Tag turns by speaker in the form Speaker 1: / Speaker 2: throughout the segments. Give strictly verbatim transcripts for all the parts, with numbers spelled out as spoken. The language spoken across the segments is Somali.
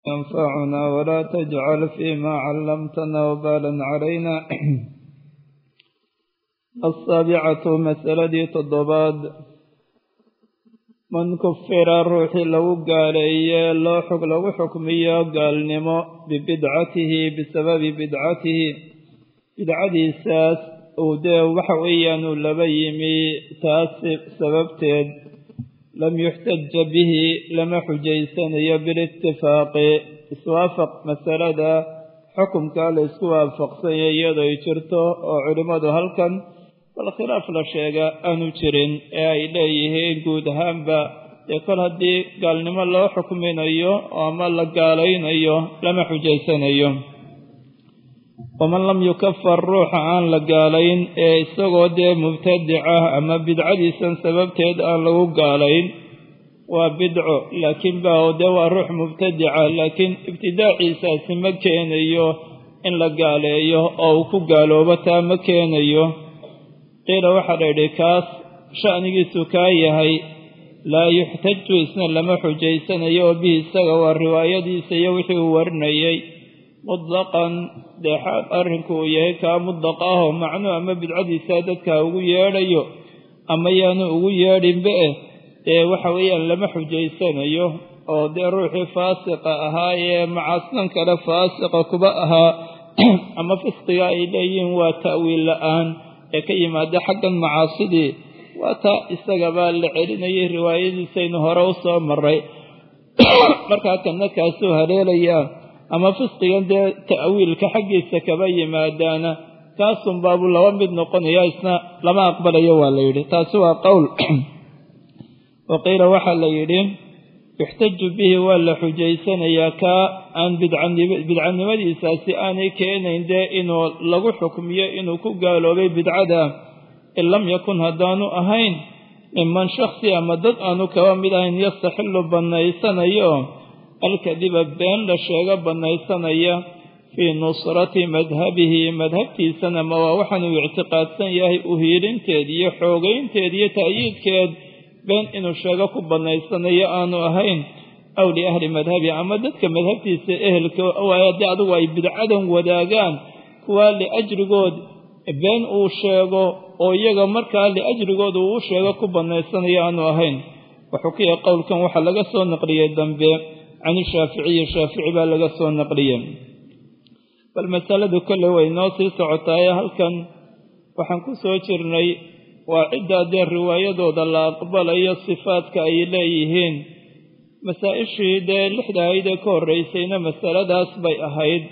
Speaker 1: ينفعنا ولا تجعل فيما علمتنا وبالا علينا. السابعة مسألة تضباد من كفر الروح لو قال إياه لو حق لو حكمية قال نمو ببدعته بسبب بدعته بدعته ساس وده وحويا لبيمي تاسف سببتين لم يحتج به لما حجيسن بالاتفاق اسوافق مسألة حكم قال اسوافق سيئيضا يشرته وعلماده هلكا والخلاف لشيء أنو جرين إليه قود هامبا يقول هدي قال نما الله حكمين أيوه وما الله قالين أيوه لما حجيسن أيوه ومن لم يكفر روح عن لقالين استغو دي مبتدعة أما بدعة سن سبب تيدان لو قالين وبدعو لكن باو دوا روح مبتدعة لكن ابتداع عيسى مكين أيوه إن لقال أيوه أو كقالوا بتا مكين أيوه قيل واحد ركاس شأنه سكاية هي لا يحتج إسنا لما حجيسن أيوه به السغى والرواية دي سيوحي ورنيي مطلقا دحال أرنكو يهيكا مطلقاه معنو أما بدعدي سادتك أغو ياريو أما يانو أغو يارين بئه دي وحويا لما حجيسان أيوه أو دي روحي فاسقة أهاي معاصنا كلا فاسقة كبأها أما في استياء إليهم وتأويل الآن يكي ما دي حقا معاصدي وتا استقبال لعليني رواية سينه روصة مري مركاتا نكاسوها ليليا أما فسقيان ده تأويل كحق السكبي ما دانا كاسم باب الله ومد نقن يا إسنا لما أقبل يوال ليلي تاسوا قول وقيل وحل ليلي يحتج به ولا حجيسان ياكا أن بدعن مدي إساسي آني كأن ده إنه لغو حكمية إنه كقالوا بي بدعدا إن لم يكن هدانو أهين ممن شخصي أمدد أنو كوامد أن يستحل بنايسان يوم الكذب بين لشيغ بنايسانيا في نصرة مذهبه مذهبتي سنة مواوحن واعتقاد سنياه أهيرين تيدي حوغين تيدي تأييد كيد بين إنو شيغ بنايسانيا آنو أهين أو لأهل مذهبي عمدتك مذهبتي سأهلك ويدي عدو بدعادهم وداغان كوا لأجر قود بين أو شيغ أو يغ مركا لأجر قود أو شيغ بنايسانيا آنو أهين وحكي قول كان وحلق سو نقرية الدنبي عن الشافعي الشافعي بالغسو النقلية فالمسألة كلها وينوصي سعطايا هل كان وحنكو سوچرني وعدة دي الرواية دود الله أقبل أي الصفات كأي ليهين مسائل الشهيدة لحدا هيدا كور رئيسين مسألة دا أصبي أهيد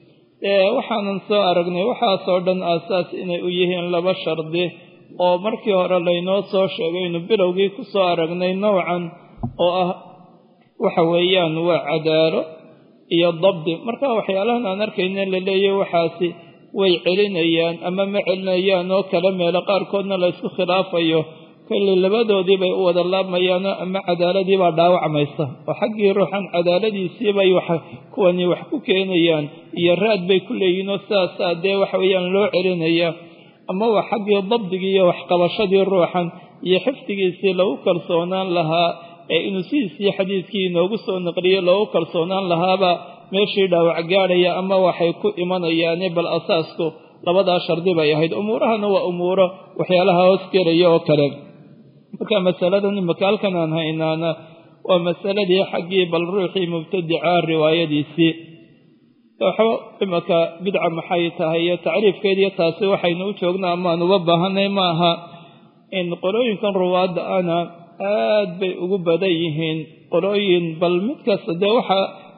Speaker 1: وحننسو أرغني وحاصردن أساس إني أيهين لبشر دي ومركي هورا لينوصو شاقين بلوغي كسو أرغني نوعا وأه waxa weeyaan waa cadaalo iyo dabdi marka waxyaalahan aan arkayna la leeyahay waxaasi way celinayaan ama ma celinayaan oo kala meel qaar koodna la isku khilaafayo kale labadoodii bay u wada laamayaan ama cadaaladii baa dhaawacmaysa oo xaqii ruuxan cadaaladiisii bay wax kuwani wax ku keenayaan iyo raad bay ku leeyihiin oo saasade waxa weeyaan loo celinaya ama wax xaqii dabdiga iyo wax qabashadii ruuxan iyo xifdigiisii lagu kalsoonaan lahaa ee inuu siisii xadiiskii inoogu soo naqliyo loogu kalsoonaan lahaaba meeshii dhaawac gaadhaya ama waxay ku imanayaan bal asaasku labadaa shardi bay ahayd umuurahana waa umuuro waxyaalaha hoos gelaya oo kale marka masaladan imaka halkan aan haynaana waa masaladii xaggii bal ruuxii mubtadica riwaayadiisii waxba imaka bidca maxay tahay iyo tacriifkeediiyo taasi waxaynu u joognaa amaan uga baahanay maaha in qolooyinkan ruwaadda ana aad bay ugu badan yihiin qolooyin bal mid kasta dee waxa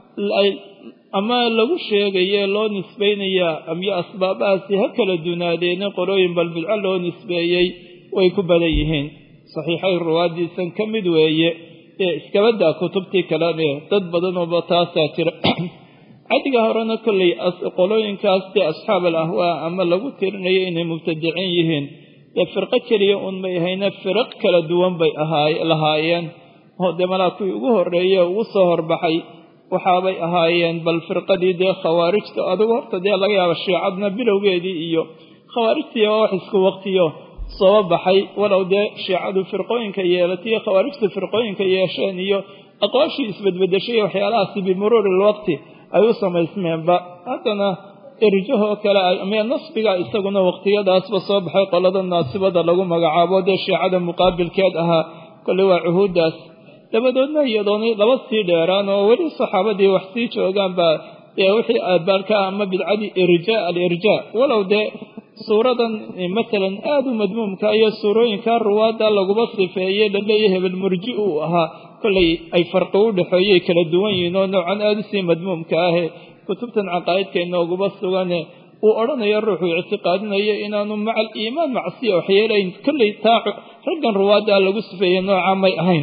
Speaker 1: ama lagu sheegaye loo nisbaynayaa ama asbaabahaasi ha kala dunaadeen qolooyin bal bidco loo nisbeeyey way ku badan yihiin saxiixay ruwaadiisan ka mid weeye ee iskabadaa kutubtii kale dad badan oo taasaa jira cadiga horena kolley qolooyinkaas dee asxaab alahwaa ama lagu tirinayo inay mubtadiciin yihiin فرقة كلية أن ميهينا فرق كلا دوان بي أهاي لهايين هو دي ملاكوي ugu horeeyo ugu soo horbaxay waxa bay ahaayeen bal firqadii de khawaarijta adigu horta de laga yaabo shiicadna bilowgeedii iyo khawaarijtii wax isku waqtiyo soo baxay walaw de shiicadu firqooyinka yeelatay khawaarijtu firqooyinka yeesheen iyo aqwaashii isbedbedeshay waxyaalahaasi bimuruuri lwaqti ay u samaysmeenba haddana irjahoo kale ama nasbiga isaguna waqtiyadaasba soo baxay qolada naasibada lagu magacaabo dee shiicada muqaabilkeed ahaa kolley waa cuhuuddaas dabadoodna iyadoonay laba sii dheeraan oo weli saxaabadii wax sii joogaan baa dee wixii aabaalka ama bidcadii irjaa alirjaa walow dee suuradan masalan aada u madmuumka iyo suurooyinka ruwaadda laguba sifeeyey laleeya hebel murji uu ahaa kolley ay farqi u dhexeeyey kala duwan yihiin oo noocan aada usii madmuumka ahe kutubtan caqaa'idka inooguba sugane uu odhanayo ruuxuu ictiqaadinayo inaanu maca aliimaan macsiya waxyeelayn kolley taa raggan ruwaadda lagu sifeeyey nooca may ahayn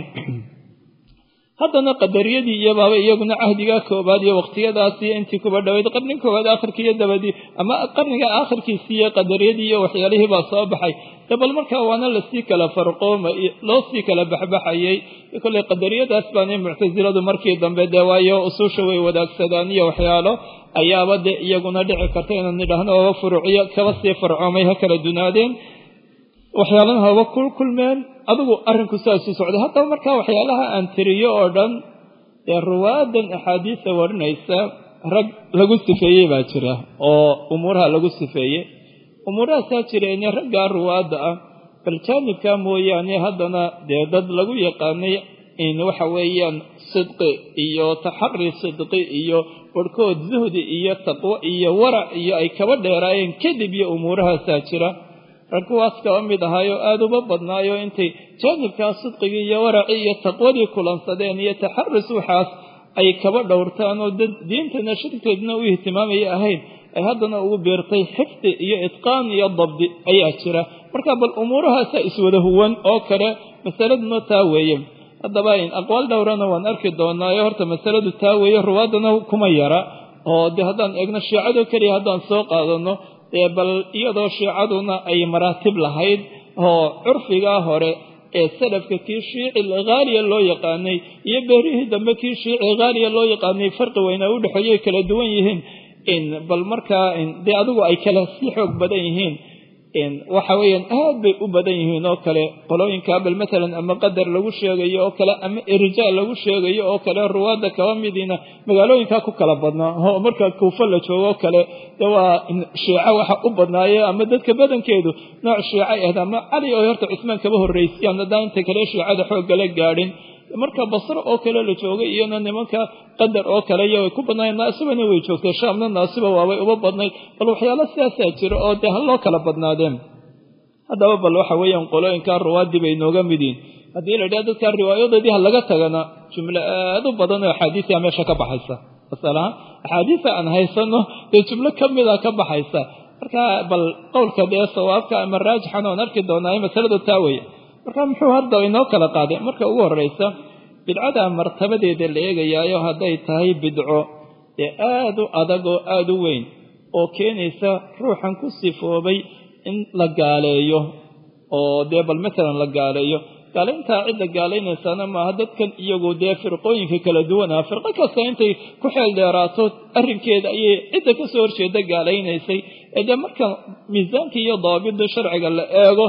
Speaker 1: haddana qadariyadii iyo baaba iyaguna cahdigaa koobaad iyo waqtiyadaasi intii kuba dhaweyd qarnin koobaad aakhirkii iyo dabadii ama qarniga aakhirkiisii iyo qadariyadii iyo waxyaalihii baa soo baxay dabal markaa waana lasii kala farqooma loo sii kala baxbaxayay kolley qadariyadaas baanay muctasiladu markii dambe dee waayo usuusha way wadaagsadaan iyo waxyaalo ayaaba dee iyaguna dhici karta inaan nidhaahno oba furuuciyo kaba sii farcoomay ha kala dunaadeen waxyaalana haba ku kulmeen adigu arrinku saasuu socday haddaba markaa waxyaalaha aan tiriyo oo dhan dee ruwaadan axaadiista warinaysa rag lagu sifeeyey baa jira oo umuuraha lagu sifeeyey umuurahaasaa jireene raggaa ruwaadda ah bal jaanibka mooyaane haddana dee dad lagu yaqaanay in waxa weeyaan sidqi iyo taxari sidqi iyo barhkood zuhdi iyo taqwo iyo warac iyo ay kaba dheeraayeen kadib iyo umuurahaasaa jira rag kuwaas kaba mid ahaayo aada uba badnaayo intay jaanibkaa sidqigii iyo waracii iyo taqwadii kulansadeen iyo taxarus waxaas ay kaba dhowrtaan oo dad diintana shirkeedna u ihtimaamaya ahayn ay haddana ugu beertay xifdi iyo itqaan iyo dabdi ayaa jira marka bal umuurahaasa iswada huwan oo kale masaladuna taa weeye haddaba in aqwaal dhowrana waan arki doonaayo horta masaladu taa weeye ruwaadana kuma yara oo dee haddaan eegno shiicadoo keliya haddaan soo qaadano bal iyadoo shiicaduna ay maraatib lahayd oo curfigaa hore ee salafka kii shiici haaliya loo yaqaanay iyo beerihii dambe kii shiici haaliya loo yaqaanay farqi weyna u dhexeeyo kala duwan yihiin in bal markaa dee adigu ay kala sii xoog badan yihiin waxa weeyaan aad bay u badan yihiin oo kale qolooyinka bal matalan ama qadar lagu sheegayo oo kale ama irjaa lagu sheegayo oo kale ruwaadda kaba midiina magaalooyinkaa ku kala badnaa oo markaa kuufa la joogo oo kale de waa shiico waxa u badnaaye ama dadka badankeedu nooc shiico ahayd ama cali oo horta cusmaan kaba horreysiyaan haddaan inta kale shiicada xooggala gaadhin marka basro oo kale la joogay iyona nimanka qadar oo kale iyo way ku badnaayeen naasibana way joogtay shaamna naasiba waabay uba badnayd bal waxyaalo sidaasaa jira oo dee haloo kala badnaadeen haddaba bal waxa weeyaan qolooyinkaa ruwaadii bay nooga midiin haddii la idhaha dadkaa riwaayadoodii ha laga tagana jumlo aad u badan oo axaadiisia meesha ka baxaysa masalaha axaadiisa aan haysano dee jumlo ka mida ka baxaysa marka bal qowlka dee sawaabka ama raajixan oon arki doonaa masaladu taa weeye marka muxuu hadda inoo kala qaaday marka ugu horreysa bidcada martabadeeda la eegayaayo hadday tahay bidco dee aada u adag oo aada u weyn oo keenaysa ruuxan ku sifoobay in la gaaleeyo oo dee bal matalan la gaaleeyo gaalayntaa cidda gaalaynaysaana maaha dadkan iyagu dee firqooyinka kala duwan ah firqo kasta intay ku xeel dheeraato arrinkeeda ayay cidda ka soo horjeeda gaalaynaysay ee dee marka miisaanka iyo dawaabidda sharciga la eego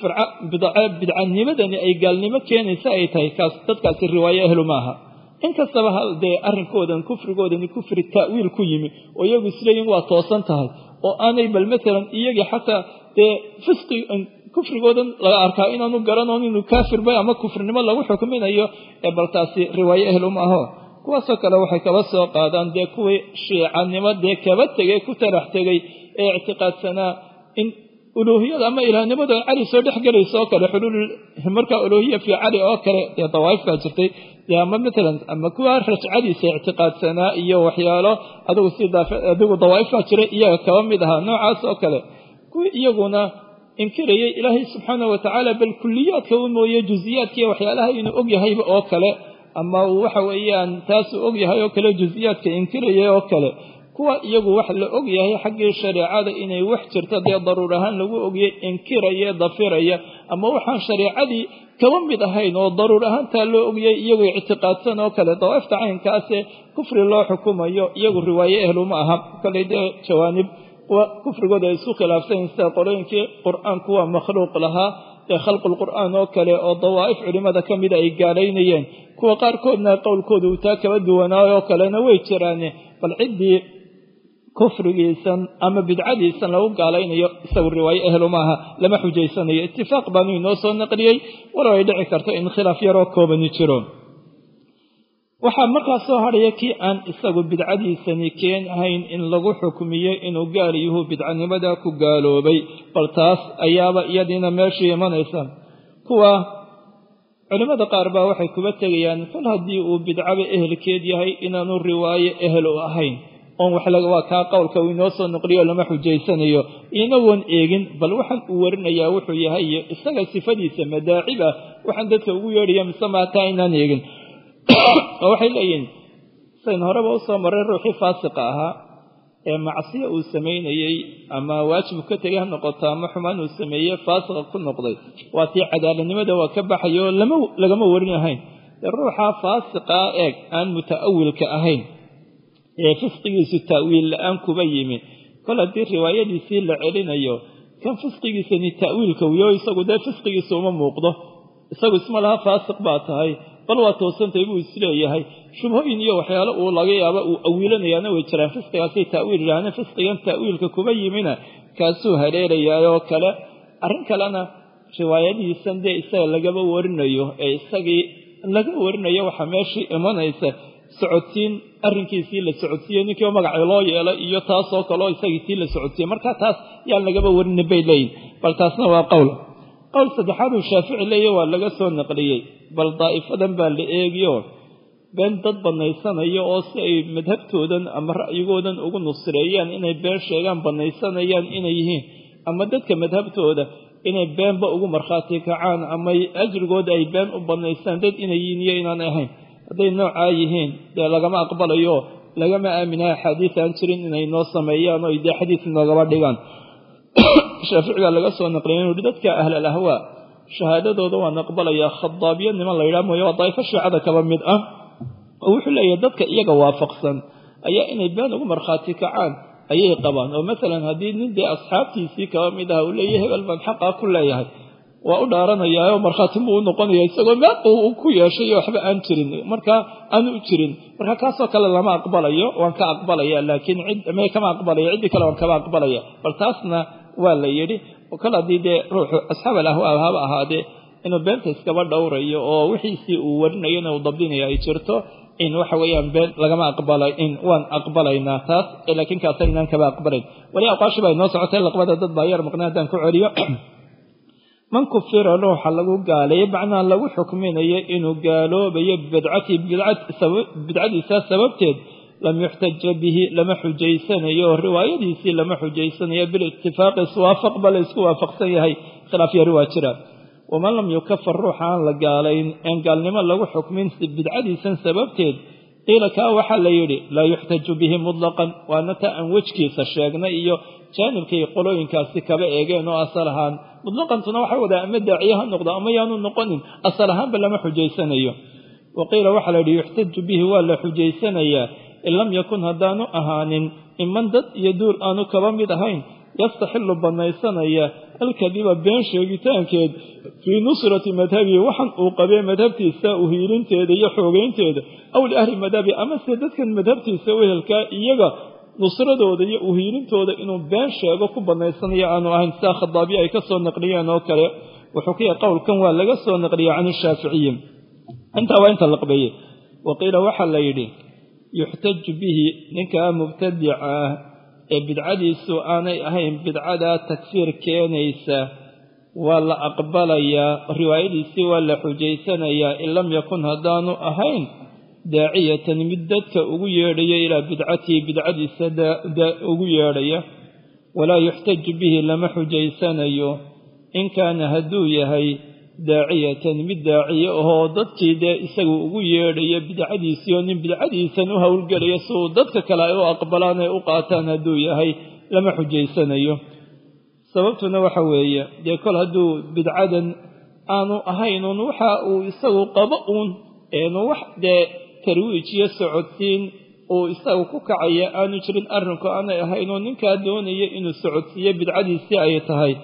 Speaker 1: bidcanimadani ay gaalnimo keenaysa ay tahay kaas dadkaasi riwaayo ahlu maaha inkastaba hal dee arrinkoodan kufrigoodani kufri ta'wiil ku yimi oo iyagu isleeyihin waa toosan tahay oo aanay bal matalan iyagii xataa dee fisqi kufrigoodan laga arkaa inaanu garanoon inuu kaafirba ama kufrinimo lagu xukminayo ee bal taasi riwaayo ahlu maaho kuwaasoo kale waxay kaba soo qaadaan dee kuwii shiicanimo dee kaba tegay ku tarax tegay ee ictiqaadsanaa in uluuhiyada ama ilaahnimadu ay cali soo dhex gelayso oo kale xuluul markaa uluuhiya fii cali oo kale dee dawaa'if baa jirtay dee ama matalan ama kuwa rajcadiisa ictiqaadsanaa iyo waxyaalo adigu si adigu dawaa'if baa jiray iyaga kaba mid ahaa noocaas oo kale kuwii iyaguna inkirayay ilaahay subxaana watacaala bal kulliyaadka u mooye juziyaadkiiyo waxyaalaha inuu og yahayba oo kale ama uu waxa weeyaan taasuu og yahay oo kale juziyaadka inkiraya oo kale kuwa iyagu wax la og yahay xaggii shareecada inay wax jirto dee daruur ahaan lagu ogiyay inkiraya dafiraya ama waxaan shareecadii kaba mid ahayn oo daruur ahaantaa loo ogiyay iyagu ictiqaadsan oo kale dawaa'ifta caynkaase kufri loo xukumayo iyagu riwaaye ehluma aha koley dee jawaanib kuwa kufrigooda ay isku khilaafsan sida qolooyinkii qur-aanku waa makhluuq lahaa ee khalqul qur'aan oo kale oo dawaa'if culimada ka mida ay gaalaynayeen kuwa qaarkoodna qowlkooda uu taa kaba duwanaayo oo kalena way jiraane bal ciddii kufrigiisan ama bidcadiisan lagu gaalaynayo isagu riwaayo ehlu maaha lama xujaysanayo itifaaq baanu inoo soo naqliyey walow ay dhici karto in khilaaf yaroo koobani jiro waxaa markaa soo hadhaya kii aan isagu bidcadiisani keen ahayn in lagu xukmiyo inuu gaal yuhu bidcanimada ku gaaloobay bal taas ayaaba iyadiina meeshii imanaysa kuwa culimada qaar baa waxay kuba tegayaan fal haddii uu bidcaba ehelkeed yahay inaanu riwaayo ehel u ahayn oon wax waa kaa qowlka uu inoo soo noqliyo lama xujaysanayo inagoon eegin bal waxaan uu warinayaa wuxuu yahay iyo isaga sifadiisa madaaciba waxaan dadka ugu yeedhaya mise maataa inaan eegin oo waxay leeyihiin sayn horeba usoo maray ruuxii faasiqa ahaa ee macsiyo uu samaynayey ama waajib ka tegay ha noqoto ama xumaan uu sameeyey faasiqa ku noqday waa tii cadaaladnimada waa ka baxayo lama lagama warin ahayn ruuxa faasiqa eeg aan mutaawilka ahayn ee fisqigiisu ta'wiil la'aan kuba yimi kol haddii riwaayadiisii la celinayo kan fisqigiisani ta'wiilka wiyo isagu dee fisqigiisa uma muuqdo isagu isma laha faasiq baa tahay bal waa toosantay buu isleeyahay shubhooyin iyo waxyaalo uu laga yaaba uu awiilanayaana way jiraan fisqigaasay ta'wiil yidhaahna fisqigan ta'wiilka kuba yimina kaasuu hareerayaayoo kale arrin kalena riwaayadihiisan dee isaga lagaba warinayo ee isagii laga warinayo waxaa meeshii imanaysa socodsiin arrinkiisii la socodsiiyey ninkii magacii loo yeelay iyo taasoo kaleo isagii tii la socodsiiyey marka taas yaan lagaba warinin bay leeyihin bal taasna waa qowl qowl saddexaad uu shaafici leeya waa laga soo naqliyey bal daa'ifadan baa la eegiyo been dad banaysanayo oo si ay madhabtoodan ama ra'yigoodan ugu nusreeyaan inay been sheegaan banaysanayaan inay yihiin ama dadka madhabtooda inay beenba ugu markhaati kacaan ama ajrigooda ay been u banaysaan dad inay yihiin iyo inaan ahayn hadday noocaa yihiin dee lagama aqbalayo lagama aaminaha axaadiis aan jirin inay noo sameeyaan oo dee xadiis noogaba dhigaan shaaficigaa laga soo naqliyay inuu dadka ahlal ahwaa shahaadadooda waan aqbalayaa khadaabiya niman la yidhaha mooye waa daa'ifo shiicada kaba mid ah oo wuxuu leeyahay dadka iyaga waafaqsan ayaa inay been ugu markhaati kacaan ayay qabaan oo masalan haddii nin dee asxaabtiisii kaba mid aha uu leeyahay hebel baan xaqaa ku leeyahay waa u dhaaranayaa oo markhaati buu u noqonaya isagoo meel uu ku yeeshay waxba aan jirin markaa aanu u jirin marka kaasoo kale lama aqbalayo waan ka aqbalaya laakiin cid mee kama aqbalaya ciddii kale waan kaba aqbalaya bal taasna waa la yidhi oo kale haddii dee ruuxu asxaab alahwaa haba ahaadee inuu beenta iskaba dhowrayo oo wixiisii uu warinayona uu dabdinayo ay jirto in waxa weeyaan been lagama aqbalay in waan aqbalaynaa taas laakiin kaasa inaan kaba aqbalayn wali aqwaashi baa inoo socotay laqbada dad baa yar maqnaa haddaan ku celiyo man kufira ruuxa lagu gaalayo macnaa lagu xukminayo inuu gaaloobayo bidcati bidcadiisa sababteed lam yuxtaja bihi lama xujaysanayo riwaayadiisii lama xujaysanayo bilitifaaqi iswaafaq bala isku waafaqsan yahay khilaaf yari waa jira waman lam yukafar ruuxa aan la gaalayn een gaalnimo lagu xukmin bidcadiisan sababteed qiila kaa waxaa la yidhi laa yuxtaju bihi mutlaqan waana ta aan wejkiisa sheegnay iyo jaanibkay qolooyinkaasi kaba eegeen oo asal ahaan mutlaqantuna waxay wadaa ama daaciye ha noqdo ama yaanu noqonin asal ahaanba lama xujaysanayo wa qiila waxaa la yidhi yuxtaju bihi waa la xujaysanayaa in lam yakun haddaanu ahaanin iman dad iyo duul aanu kaba mid ahayn yastaxilu banaysanaya alkadiba been sheegitaankeed fii nusrati madhabihi waxan uu qabee madhabtiisa uhiilinteeda iyo xoogeynteeda aw liahli madhabi ama se dadkan madhabtiisa wehelkaa iyaga nusradooda iyo uhiilintooda inuu been sheego ku banaysanayo aanu ahayn sidaa khadaabiya ay ka soo naqliyeen oo kale wuxuu ka yahay qowlkan waa laga soo naqliyey can ishaaficiyi intaa waa inta laqbeeye waqiila waxaa la yidhi yuxtaju bihi ninkaa mubtadica ah ee bidcadiisu aanay ahayn bidcadaa takfiir keenaysa waa la aqbalayaa riwaayadiisii waa la xujaysanayaa in lam yakun haddaanu ahayn daaciyatan mid dadka ugu yeedhaya ilaa bidcatihi bidcadiisa ugu yeedhaya walaa yuxtaju bihi lama xujaysanayo in kaana hadduu yahay daaciyatan mid daaciye ahoo dadkii dee isagu ugu yeedhaya bidcadiisii oo nin bidcadiisan u howlgelaya si uu dadka kale ay u aqbalaan ay u qaataan hadduu yahay lama xujaysanayo sababtuna waxa weeye dee kol hadduu bidcadan aanu ahayn uun waxa uu isagu qabo uun eenu wax dee tarwiij iyo socodsiin uu isagu ku kacaya aanu jirin arrinku aanay ahayn oo ninkaa doonaya inuu socodsiiyo bidcadiisii ay tahay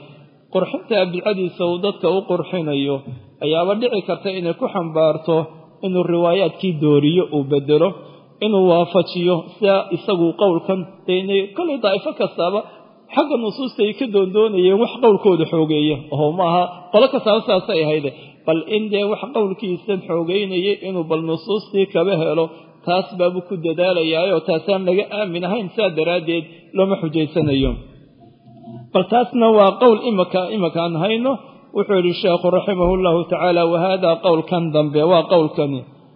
Speaker 1: qurxinta bidcadiisa uu dadka u qurxinayo ayaaba dhici karta inay ku xambaarto inuu riwaayaadkii dooriyo uu bedelo inuu waafajiyo sida isagu qowlkan inay kale daa'ifo kastaaba xagga nusuusta ay ka doondoonayeen wax qowlkooda xoogeeya oo maaha qolo kastaaba saas ay ahayd bal in dee wax qowlkiisa xoogeynaya inuu bal nusuustii kaba helo taas baabu ku dadaalayaa oo taasaan laga aamin ahayn saa daraadeed looma xujaysanayo bal taasna waa qowl imaka imakaan hayno wuxuu yidhi sheekhu raximahullahu tacaala wahada qowlkan dambe waa qowlkani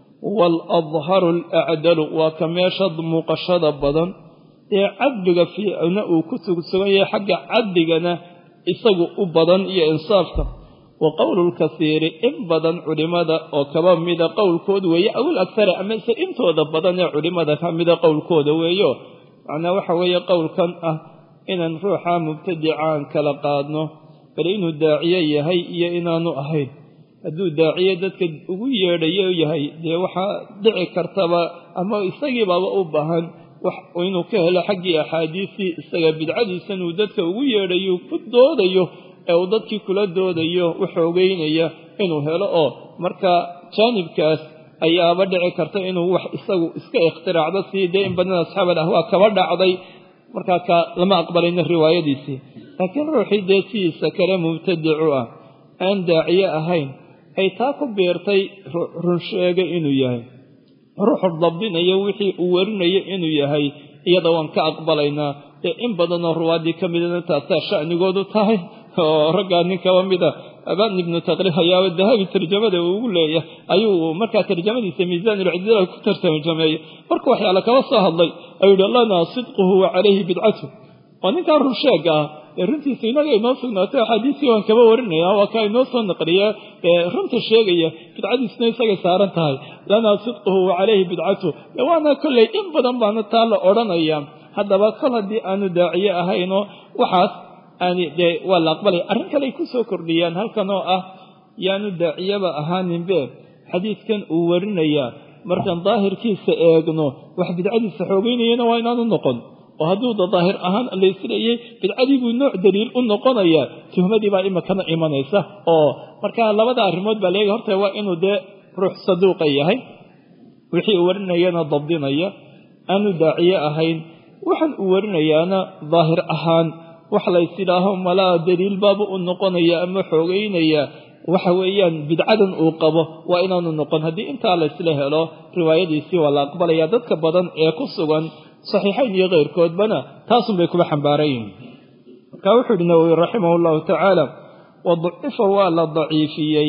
Speaker 1: waaladharu alacdalu waa ka meesha muuqashada badan ee cadliga fiicna uu ku sugsugan yahay xagga cadligana isagu u badan iyo insaafka wa qowlu lkasiiri in badan culimada oo kaba mida qowlkooda weeye awil akhara amase intooda badan ee culimada ka mida qowlkooda weeyo macnaa waxa weeye qowlkan ah inaan ruuxa mubtadicaan kala qaadno bal inuu daaciye yahay iyo inaanu ahayn hadduu daaciye dadka ugu yeedhayo yahay dee waxaa dhici kartaba ama isagiibaaba u baahan wax inuu ka helo xaggii axaadiistii isaga bidcadiisan uu dadka ugu yeedhayo ku doodayo ee uu dadkii kula doodayo u xoogeynaya inuu helo oo marka jaanibkaas ayaaba dhici karta inuu wax isagu iska ikhtiraacdo sii dee in badan asxaabal ahwaa kaba dhacday markaa ka lama aqbalayna riwaayadiisii laakiin ruuxii dee sidiisa kale mubtadicu ah aan daaciye ahayn ay taa ku beertay run sheega inuu yahay ruuxu dabdinayo wixii uu warinayo inuu yahay iyada waan ka aqbalaynaa dee in badanoo ruwaadii ka midana taasaa sha'nigoodu tahay oo raggaa nin kaba mida abaan ibnu taqriib ayaaba dahabi tarjamada uu ugu leeyahay ayuu markaa tarjamadiisa miisaanulcdila ku tarjameeyey marka waxyaala kaba soo hadlay ayuu yihi lanaa sidquhu wa calayhi bidcatu waa ninkaa run sheega ah ee runtiisa inaga inoo sugnaatay axaadiistii waan kaba warinaya waa kaa inoo soo naqliya ee runta sheegaya bidcadiisna isagay saaran tahay lanaa sidquhu wa calayhi bidcatu waana kolley in badan baana taa la odhanaya haddaba kol haddii aanu daaciye ahayno waxaas ani dee waa la aqbalaya arrin kale ay ku soo kordhiyaan halkan oo ah yaanu daaciyaba ahaaninbe xadiidkan uu warinayaa markaan daahirkiisa eegno wax bidcadiisa xoogeynayana waa inaanu noqon oo hadduu da daahir ahaan laysleeyay bidcadii buu nooc daliil u noqonayaa tuhmadii baa imakana imanaysa oo markaa labada arrimood baa leega horta waa inuu dee ruux saduuqa yahay wixii uu warinayana dabdinaya aanu daaciye ahayn waxaan uu warinayaana daahir ahaan wax laysidhaaho malaa daliil baaba u noqonaya ama xoogeynaya waxa weeyaan bidcadan uu qabo waa inaanu noqon haddii intaa laysla helo riwaayadiisii waa la aqbalaya dadka badan ee ku sugan saxiixayn iyo keyrkoodbana taasun bay kuba xambaarayiin markaa wuxuu yihi nawowi raximahu llahu tacaala wadacifa waa la daciifiyey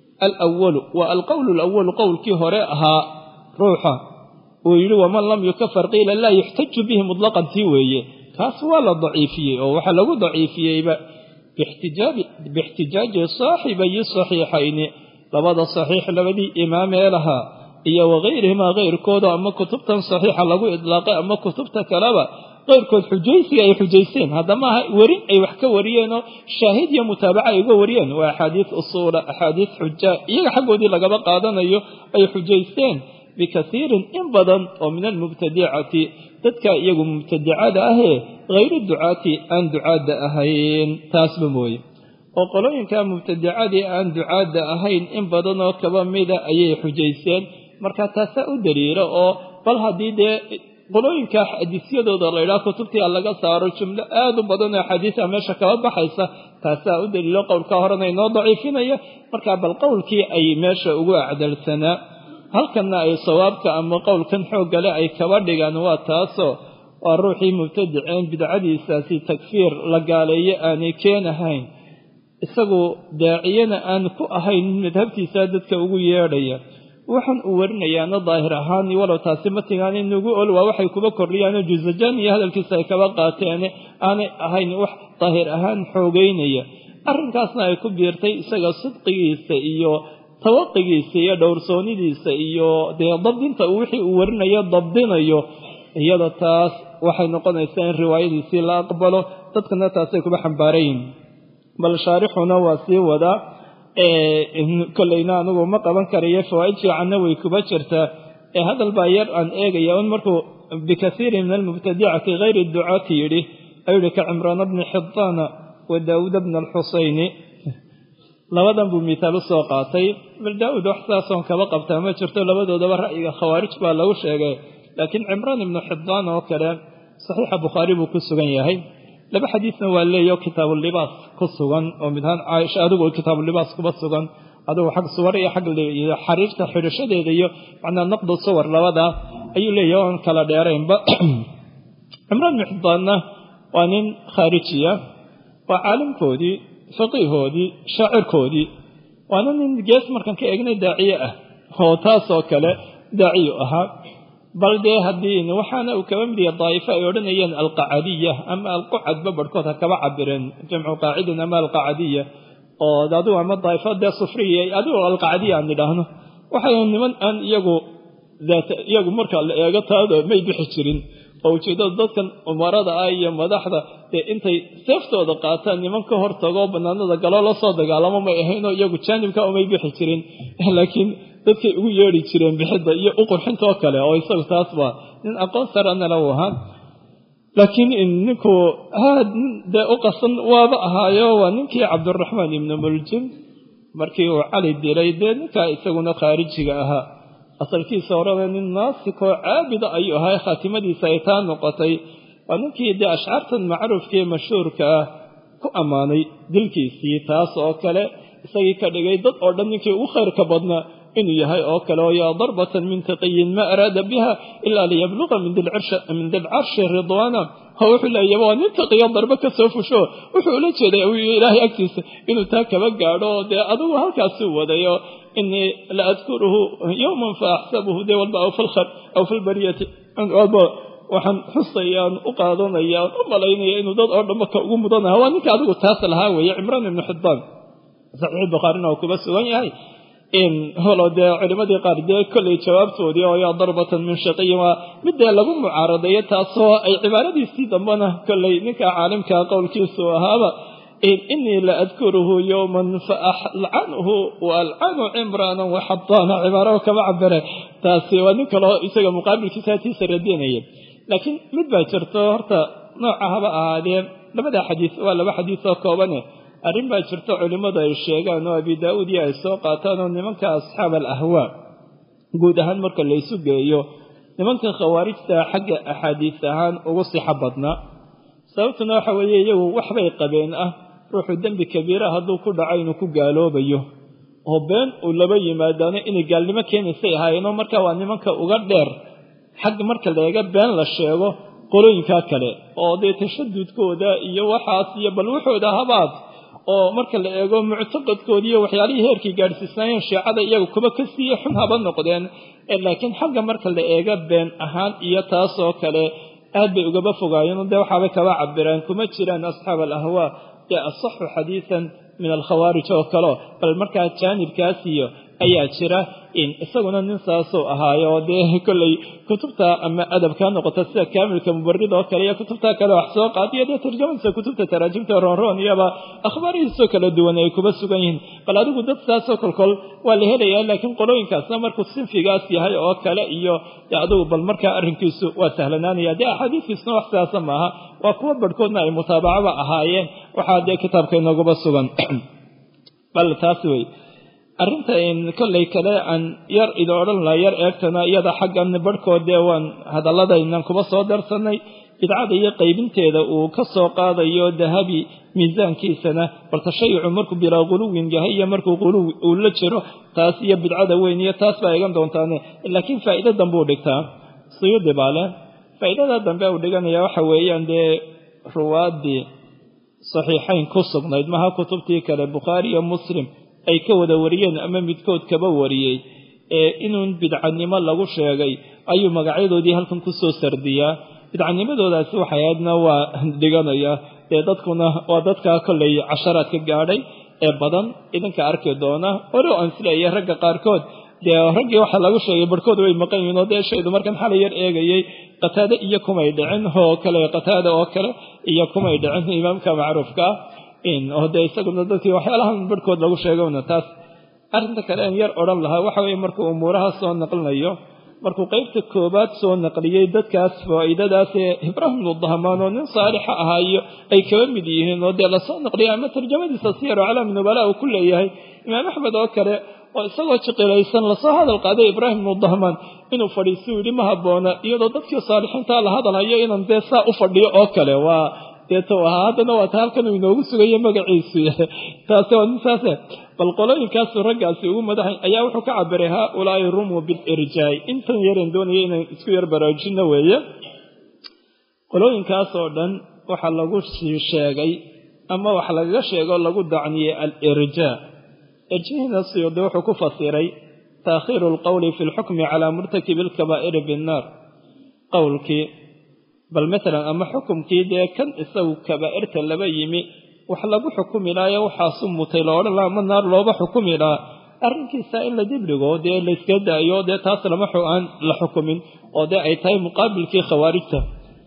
Speaker 1: alwalu waa alqowlu alawalu qowlkii hore ahaa ruuxa uu yidhi waman lam yukafar qiila laa yuxtaju bihi mutlaqan tii weeye kaas waa la daciifiyey oo waxaa lagu daciifiyeyba bixtijaaji saaxibayi saxiixayni labada saxiix labadii imaamee lahaa iyo wakayrihimaa keyrkooda ama kutubtan saxiixa lagu idlaaqay ama kutubta kaleba keyrkood xujaysiga ay xujaysteen haddamaaha werin ay wax ka wariyeenoo shaahid iyo mutaabaca ay uga wariyeen waa axaadiis usuula axaadiis xujaa iyaga xaggoodii lagaba qaadanayo ay xujaysteen bikasiirin in badan oo min almubtadicati dadka iyagu mubtadicada ahee hayru ducaati aan ducaadda ahayn taasba mooye oo qolooyinka mubtadicadii aan ducaadda ahayn in badanoo kaba mida ayay xujaysteen marka taasaa u daliilo oo bal haddii dee qolooyinka xadiisyadooda la ydhaha kutubtii a laga saaro jumlo aad u badan oo xadiisa meesha kaba baxaysa taasaa u daliilo qowlka horena inoo daciifinaya marka bal qowlkii ay meesha ugu acdalsanaa halkanna ay sawaabka ama qowlkan xooggale ay kaba dhigaan waa taasoo waa ruuxii mubtadiceen bidcadiisaasi takfiir la gaaleeyo aanay keenahayn isagu daaciyana aan ku ahayn madhabtiisa dadka ugu yeedhaya waxaan uu warinayaana daahir ahaan walow taasi matigaan inugu ol waa waxay kuba kordhiyaanoo jusajaan iyo hadalkiisa ay kaba qaateene aanay ahayn wax daahir ahaan xoogeynaya arrinkaasna ay ku biirtay isaga sidqigiisa iyo tawaqigiisa iyo dhowrsoonidiisa iyo dee dabdinta wixii uu warinayo dabdinayo iyada taas waxay noqonaysaa in riwaayadiisii la aqbalo dadkana taasay kuba xambaarayin bal shaarixuna waa sii wadaa kolleyna anigu ma qaban karayo fawaaid fiicanna way kuba jirtaa ee hadal baa yar aan eegaya un markuu bikasiirin min almubtadicati hayri ducaati yidhi ayuu yihi ka cimraana bni xidaana wa daawuud bna alxusayni labadan buu mithaal u soo qaatay bal daawuud wax saasoon kaba qabtaa ma jirto labadoodaba ra'yiga khawaarij baa lagu sheegay laakiin cimraan ibnu xibaan oo kale saxiixa bukhaari buu ku sugan yahay laba xadiisna waa leeyaho kitaabulibaas ku sugan oo midhaan caaisha adigu kitaabulibaas kuba sugan adigu xag suwar iyo xag xariirta xidhashadeeda iyo macnaa naqdu sawar labada ayuu leeyahay oon kala dheeraynba cimraan ibnu xibaanna waa nin khaarijiya waa caalimkoodii faqiihoodii shaacirkoodii waana nin gees markan ka eegnay daaciye ah oo taasoo kale daaciyu ahaa bal dee haddii waxaana uu kaba mid yahay daa'ifo ay odhanayeen alqacadiya ama alqucadba barhkood ha kaba cabireen jamcu qaacidin ama alqacadiya oo adigu ama daa'ifo dee sufriya adigu alqacadiya aan nidhaahno waxay niman aan iyagu daat iyagu marka la eego taado may bixi jirin oo ujeedada dadkan umarada ah iyo madaxda dee intay seeftooda qaataan niman ka hor tago banaanada galo la soo dagaalamo may ahaynoo iyagu jaanibka umay bixi jirin laakiin dadkay ugu yeedhi jireen bixidda iyo u qurxintoo kale oo isagu taas baa nin aqoon saranala u ahaa laakiin ninku aad dee u qasan waaba ahaayo waa ninkii cabdiraxmaan ibnu muljim markii uu cali dilay dee ninkaa isaguna khaarijiga ahaa asalkiisa horeba nin naasikoo caabida ayuu ahaa khaatimadiisa ay taa noqotay waa ninkii dee ashcaartan macruufkaee mashhuurka ah ku ammaanay dilkiisii taas oo kale isagii ka dhigay dad oo dhan ninkii ugu khayrka badnaa inuu yahay oo kale oo yaa darbatan min taqiyin ma araada biha ilaa liyabluqa min dilcarshi ridwaana oo wuxuu leeyahay waa nin taqiyo darbe ka soo fusho wuxuu ula jeeday ilaahay agtiisa inuu taa kaba gaadho dee adigu halkaasuu wadayo inii la adkuruhu yowman fa axsabuhu dee walba aw filkhar aw filbariyati walba waxaan xusayaan u qaadanayaan u malaynaya inuu dad oo dhanba ka ugu mudanaha waa ninka adigu taas lahaa weeye cimraan ibnu xibaan saxiix bukhaarina uu kuba sugan yahay in holo dee culimadii qaar dee kollay jawaabtoodii oo yaa darbatan min shaqiyin waa middee lagu mucaaradayo taasoo ay cibaaradiisii dambena kollay ninka caalimkaa qowlkiisu ahaaba inii la adkuruhu yowman fa alcanuhu wa alcanu cimraanan waxadaana cibaaro kama cabire taasi waa nin kaleo isaga muqaabilkiisa hatiisa radinaya laakiin mid baa jirto horta nooca haba ahaadee labada xadiis waa laba xadiis oo koobane arrin baa jirto culimmadu ay sheegaan oo abi daa'uud iyo ay soo qaataan oo nimanka asxaab alahwaa guud ahaan marka laysu geeyo nimanka khawaarijta xagga axaadiis ahaan ugu sixo badnaa sababtuna waxa weeye iyagu waxbay qabeen ah ruuxu dembi kabiira hadduu ku dhaco inuu ku gaaloobayo oo been uu laba yimaadaano inay gaalnimo keenaysay ahaayeenoo marka waa nimanka uga dheer xagga marka laega been la sheego qolooyinkaa kale oo dee tashadudkooda iyo waxaas iyo bal wuxooda habaad oo marka la eego muctaqadkoodii iyo waxyaalihii heerkii gaadhsiisnaayeen shiicada iyagu kuba ka siiye xun haba noqdeen laakiin xagga marka la eega been ahaan iyo taasoo kale aad bay ugaba fogaayeen dee waxaabay kaba cabireen kuma jiraan asxaab alahwaa dee asaxu xadiisan min alkhawaarij oo kaleo bal markaa jaanibkaas iyo ayaa jira in isaguna nin saasuu ahaayo oo dee kollay kutubta ama adabka noqota sida kaamilka mubarid oo kale iyo kutubta kale wax soo qaadiyo dee tarjamaysa kutubta taraajimta roonroon iyaba akhbaarihiisoo kala duwan ay kuba sugan yihiin bal adigu dad saasoo kolkol waa la helayaa laakiin qolooyinkaasna markuu sinfigaas yahay oo kale iyo dee adigu bal markaa arrinkiisu waa sahlanaanaya dee axaadiiskiisna wax sidaasa maaha waa kuwa barhkoodna ay mutaabacaba ahaayeen waxaa dee kitaabka inooguba sugan bal taas wey arrinta in kollay kale aan yar idin odhan laha yar eegtana iyada xaggan barhkood dee waan hadalladaynan kuba soo darsanay bidcada iyo qaybinteeda uu ka soo qaadayo dahabi miisaankiisana bal tashayucu markuu bilaa quluwin yahay iyo markuu quluw uu la jiro taas iyo bidcada weyn iyo taas baa eegan doontaane laakiin faa'iido dambe u dhigtaa suyuudi baale faa'iidada dambe uu dhiganaya waxa weeyaan dee ruwaaddii saxiixayn ku sugnayd maha kutubtii kale bukhaari iyo muslim ay ka wada wariyeen ama midkood kaba wariyey ee inuun bidcanimo lagu sheegay ayuu magacyadoodii halkan ku soo sardiyaa bidcanimadoodaasi waxay ahaydna waa dhiganaya dee dadkuna waa dadkaa kollay casharaad ka gaadhay ee badan idinka arki doona ore aan isleeyahay ragga qaarkood dee raggii waxaa lagu sheegay barhkood way maqan yihiin oo dee shaydu markan xalay yar eegayay qataade iyo kumay dhicin oo kale qataada oo kale iyo kumay dhicin imaamka macruufka oo dee isaguna dadkii waxyaalahan barhkood lagu sheegona taas arrinta kale aan yar odhan lahaa waxa weeye markuu umuuraha soo naqlinayo markuu qaybta koobaad soo naqliyey dadkaas faa'iidadaas ee ibraahim ibnu dahmaan oo nin saalixa ahaayo ay kaba mid yihiin oo dee lasoo naqliyay ama tarjamadiisa siyar calaami nubala uu ku leeyahay imaam axmed oo kale oo isagoo jiqilaysan lasoo hadal qaaday ibraahim ibnu dahmaan inuu fadhiisu yidhi ma habboona iyadoo dadkii saalixiintaa la hadalayo inaan dee saa u fadhiyo oo kale waa deeto ahaa haddana waa ta halkan uu inoogu sugayo magaciisi taasi waa nintaase bal qolooyinkaasu raggaasi ugu madaxay ayaa wuxuu ka cabiray haa-ulaa'i rumuu bilirjaay intan yareen doonaya inaan isku yar baraarujino weeye qolooyinkaas oo dhan waxaa lagu sii sheegay ama wax lagaga sheego lagu dacniyey alirjaa irjihina siyuudi wuxuu ku fasiray taakhiiru alqowli fi lxukmi calaa murtakibi alkabaa'iri binnaar qowlkii bal maalan ama xukumkii dee kan isagu kabaa'irta laba yimi wax lagu xukumi lahayo waxaasu mutay la odhan laha ama naar looba xukumi lahaa arrinkiisa in la dibdhigo dee layska daayo dee taas lama aan la xukumin oo dee ay tahay muqaabilkii khawaarijta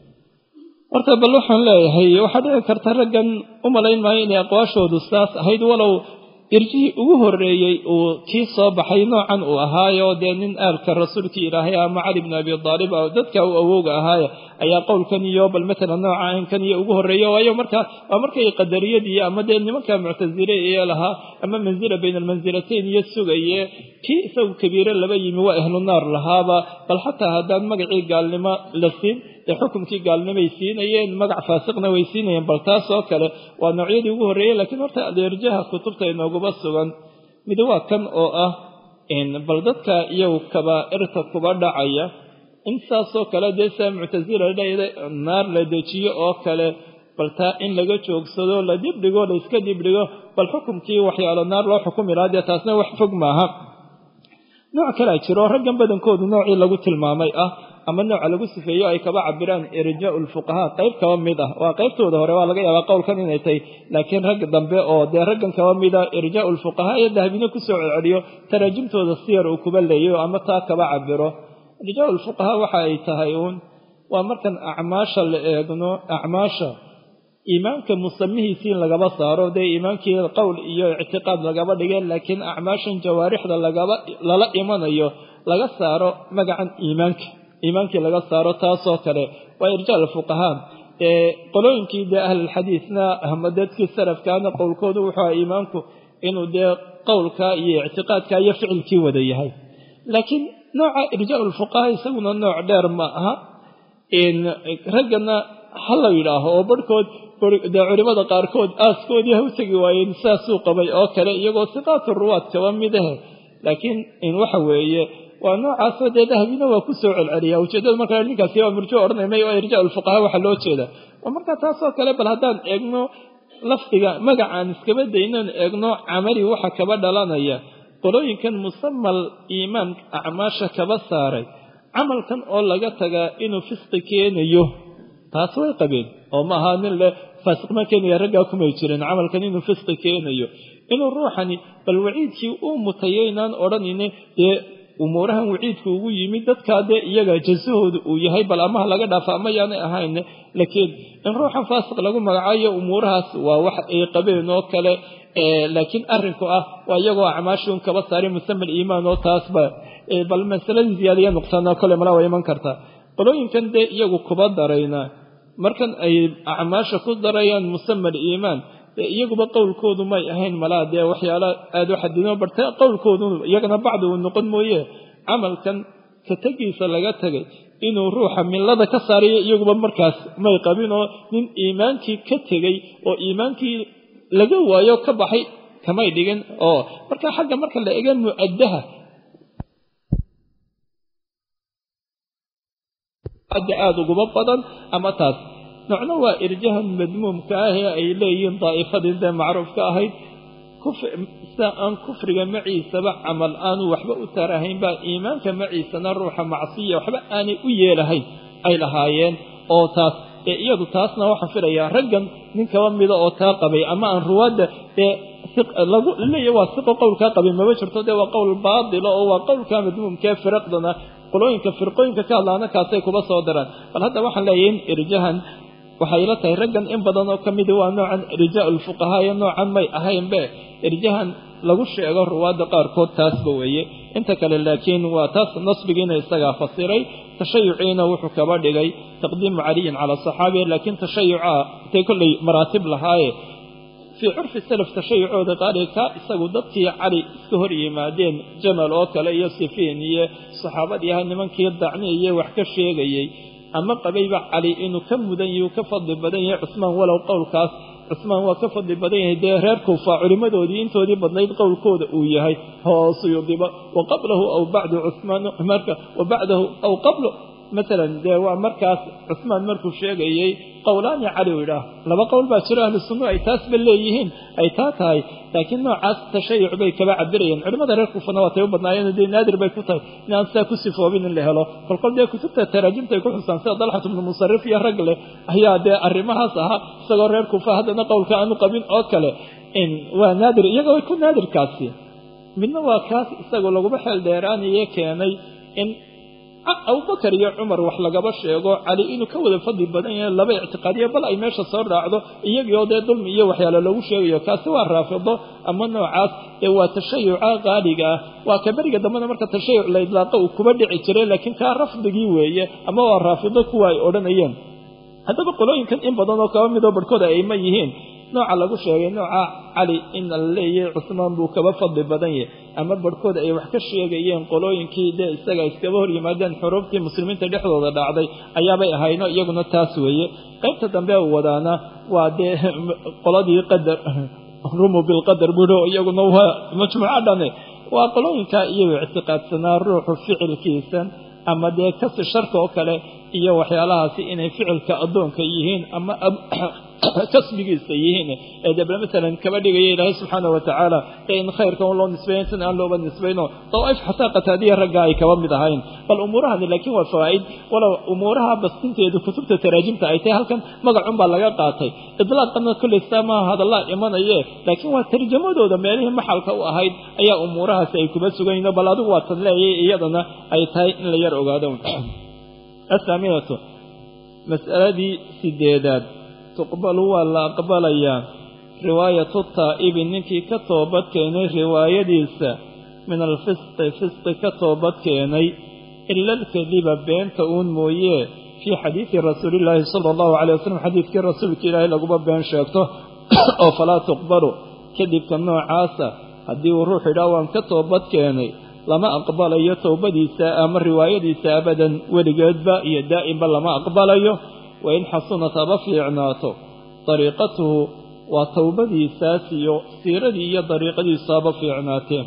Speaker 1: horta bal waxaan leeyahay waxaa dhici karta raggan u malayn maayo inay aqwaashoodu saas ahayd walow irjihii ugu horreeyey uu kii soo baxay noocan uu ahaayo dee nin aalka rasuulkii ilaahay ama cali bni abi daalib dadka uu awowga ahaaye ayaa qowlkan iyo bal matalan nooca inkan iyo ugu horreeya waayo markaa waa markay qadariyadii ama dee nimanka muctasile ee lahaa ama manzila bayna almansilatayn iyo sugaye kii isagu kabiire laba yimi waa ahlu naar lahaaba bal xataa haddaan magacii gaalnimo la siin ee xukumkii gaalnimay siinayeen magac faasiqna way siinayeen bal taas oo kale waa noocyadii ugu horreeyey laakiin horta adeerjaha kutubta inooguba sugan mid waa kan oo ah bal dadka iyagu kabaa'irta kuba dhacaya in saasoo kale dee saa muctasila dhayda naar la dejiyo oo kale bal taa in laga joogsado la dibdhigo la iska dibdhigo bal xukumkii waxyaalo naar loo xukumi lahaa dee taasna wax fog maaha nooc kalea jiro raggan badankoodu noocii lagu tilmaamay ah ama nooca lagu sifeeyo ay kaba cabiraan irjaau lfuqahaa qayb kaba mid ah waa qaybtooda hore waa laga yaabaa qowlkan inay tahay laakiin rag dambe oo dee raggan kaba mid ah irjaau lfuqahaa iyo dahabina kusoo celceliyo taraajimtooda siyar uu kuba leeyo ama taa kaba cabiro irjaau lfuqahaa waxa ay tahay uun waa markan acmaasha la eegno acmaasha iimaanka musamihiisii in lagaba saaro dee iimaankii qowl iyo ictiqaad lagaba dhigeen laakiin acmaashan jawaarixda lagaba lala imanayo laga saaro magacan iimaanka iimaankii laga saaro taasoo kale waa irjaa fuqahaa ee qolooyinkii dee ahlulxadiisna ama dadkii salafkaana qowlkoodu wuxuu aha iimaanku inuu dee qowlka iyo ictiqaadka iyo ficilkii wada yahay laakiin nooca irjaa lfuqahaa isaguna nooc dheer ma aha raggana ha la yidhaaho oo barhkood dee culimada qaarkood aaskoodii ha u tegi waayeen saasuu qabay oo kale iyagoo siqaatu ruwaad kaba midahe laakiin in waxa weeye waa noocaasoo dee dahabina waa ku soo celceliya ujeedada markaa ninkaasi waa murjo odhanay oo irjaa ulfuqahaa waxaa loo jeeda oo markaa taasoo kale bal haddaan eegno lafdiga magacaan iskaba daynan eegno camali waxa kaba dhalanaya qolooyinkan musamal iimaan acmaasha kaba saaray camalkan oo laga tagaa inuu fisqi keenayo taas way qabeen oo ma aha nin leh faasiqma keenaya raggaa kumay jirin camalkan inuu fisqi keenayo inuu ruuxani bal waciidkii uu mutayaynaan odhanine dee umuurahan waciidku ugu yimid dadkaa dee iyaga jasahooda uu yahay bal amaha laga dhaafa ama yaanay ahayn laakiin in ruuxan faasiq lagu magacaayo umuurahaas waa wax ay qabeen oo kale laakiin arrinku ah waa iyagoo acmaashuun kaba saari musamal iimaan oo taasba bal masaladii ziyaadiya nuqsaana kole mala waa iman kartaa qolooyinkan dee iyagu kuba darayna markan ay acmaasha ku darayaan musamal iimaan iyaguba qowlkoodu may ahayn malaa dee waxyaala aada u xadidno barta qowlkoodu iyagana bacdi uu noqon mooye camalkan ka tegiisa laga tegay inuu ruuxa millada ka saarayo iyaguba markaas may qabin oo nin iimaankii ka tegey oo iimaankii laga waayo ka baxay kamay dhigin oo marka xagga marka la eega mu'addaha aada uguba badan ama taas nocna waa irjahan madmuumka ah ee ay leeyihiin daa'ifadii dee macruufka ahayd sida aan kufriga maciisaba camal aanu waxba u tarahayn baa iimaanka maciisana ruuxa macsiya waxba aanay u yeelahayn ay lahaayeen oo taas ee iyadu taasna waxaan filayaa raggan nin kaba mida oo taa qabay ama aan ruwaadda ee lagu leeyahy waa siqo qowlkaa qabay maba jirto dee waa qowl baatila oo waa qowlkaa madmuumkaee firaqdana qolooyinka firqooyinka ka hadlaana kaasay kuba soo daraan bal hadda waxaan leeyahay irjahan waxay la tahay raggan in badan oo ka midi waa noocan irjaa ulfuqahaa iyo noocan may ahaynbe irjahan lagu sheego ruwaadda qaarkood taasba weeye inta kale laakiin waa taas nasbigiina isagaa fasiray tashayuciina wuxuu kaba dhigay taqdiimu caliyin cala saxaabi laakiin tashayuca intay kolley maraatib lahaaye fii curfi salaf tashayucooda qaaliga isagu dadkii cali iska hor yimaadeen jamal oo kale iyo sifiin iyo saxaabadii ahaa nimankii dacni iyo wax ka sheegayey ama qabayba cali inuu ka mudan yahay uu ka fadli badan yahay cusmaan walow qowlkaas cusmaan waa ka fadli badan yahay dee reer kuufa culimadoodii intoodii badnayd qowlkooda uu yahay hoosuyudiba wa qablahu aw bacdu cusmaan marka wa bacdahu aw qablo maalan dee waa markaas cusmaan markuu sheegayey qowlaani cali u idhaah laba qowl baa jiro ahlu sunnu ay taasba leeyihiin ay taa tahay laakiin noocaas tashayuc bay kaba cabirayeen culimada reer kuufana waatay u badnaayeen dee naadir bay ku tahay inaan sidaa ku sifoobin in la helo kolkol dee kutubta taraajimta ay ku xusaan sida dalxat ibnu musarif iyo rag leh ayaa dee arrimahaas ahaa isagoo reer kuufa haddana qowlka aanu qabin oo kale in waa naadir iyaga way ku naadirkaasi midna waa kaas isagoo laguma xeel dheeraanaye keenay in abubakar iyo cumar wax lagaba sheego cali inuu ka wada fadli badan yahay laba ictiqaadiya bal ay meesha soo raacdo iyagoo dee dulmi iyo waxyaalo lagu sheegayo kaasi waa raafido ama noocaas ee waa tashayuca qaaliga ah waa ka beriga dambena marka tashayuc la idlaaqo uu kuba dhici jiray laakiin kaa rafdigii weeye ama waa raafido kuwa ay odhanayeen haddaba qolooyinkan in badan oo kaba midoo barhkooda ay ma yihiin nooca lagu sheegay nooca cali in la leeyahay cusmaan buu kaba fadli badan yahay ama barhkooda ay wax ka sheegayeen qolooyinkii dee isaga iskaba hor yimaadeen xuruuftii muslimiinta dhexdooda dhacday ayaabay ahayno iyaguna taas weeye qaybta dambe u wadaana waa dee qoladii qadar rumu bilqadar budo iyaguna waa majmuuca dhane waa qolooyinka iyagu ictiqaadsanaa ruuxu ficilkiisan ama dee kasi sharka oo kale iyo waxyaalahaasi inay ficilka addoonka yihiin ama kasbigiisa yihiin ee dabla maalan kaba dhigaya ilaahay subxaana watacaala ee in khayrka un loo nisbeeyo intan aan looba nisbayno dawaaif xataa qataadiya ragga ay kaba mid ahayn bal umuurahani laakiin waa fawaa'id walow umuuraha bastinteedu kutubta taraajimta ay tahay halkan magacun baa laga qaatay idlaaqana kulley saamaha hadallaa imanaye laakiin waa tarjamadooda meelihii maxalka u ahayd ayaa umuurahaasi ay kuba sugayno bal adigu waa tan leeyay iyadana ay tahay in la yar ogaado athaaminatu mas'aladii sideedaad tuqbalu waa la aqbalayaa riwaayatu taa'ibi ninkii ka toobad keenay riwaayadiisa min alfisqi fisqi ka toobad keenay ila alkadiba beenta uun mooye fii xadiidi rasuulillaahi sala allahu calay wasalam xadiidkii rasuulka ilaahay laguma been sheegto oo falaa tuqbalu kadibka noocaasa haddii uu ruux idhaa waan ka toobad keenay lama aqbalayo towbadiisa ama riwaayadiisa abadan weligeedba iyo daa'imba lama aqbalayo wain xasunat aba fiicnaato dariiqatuhu waa towbadiisaas iyo siiradii iyo dariiqadiisu aba fiicnaatee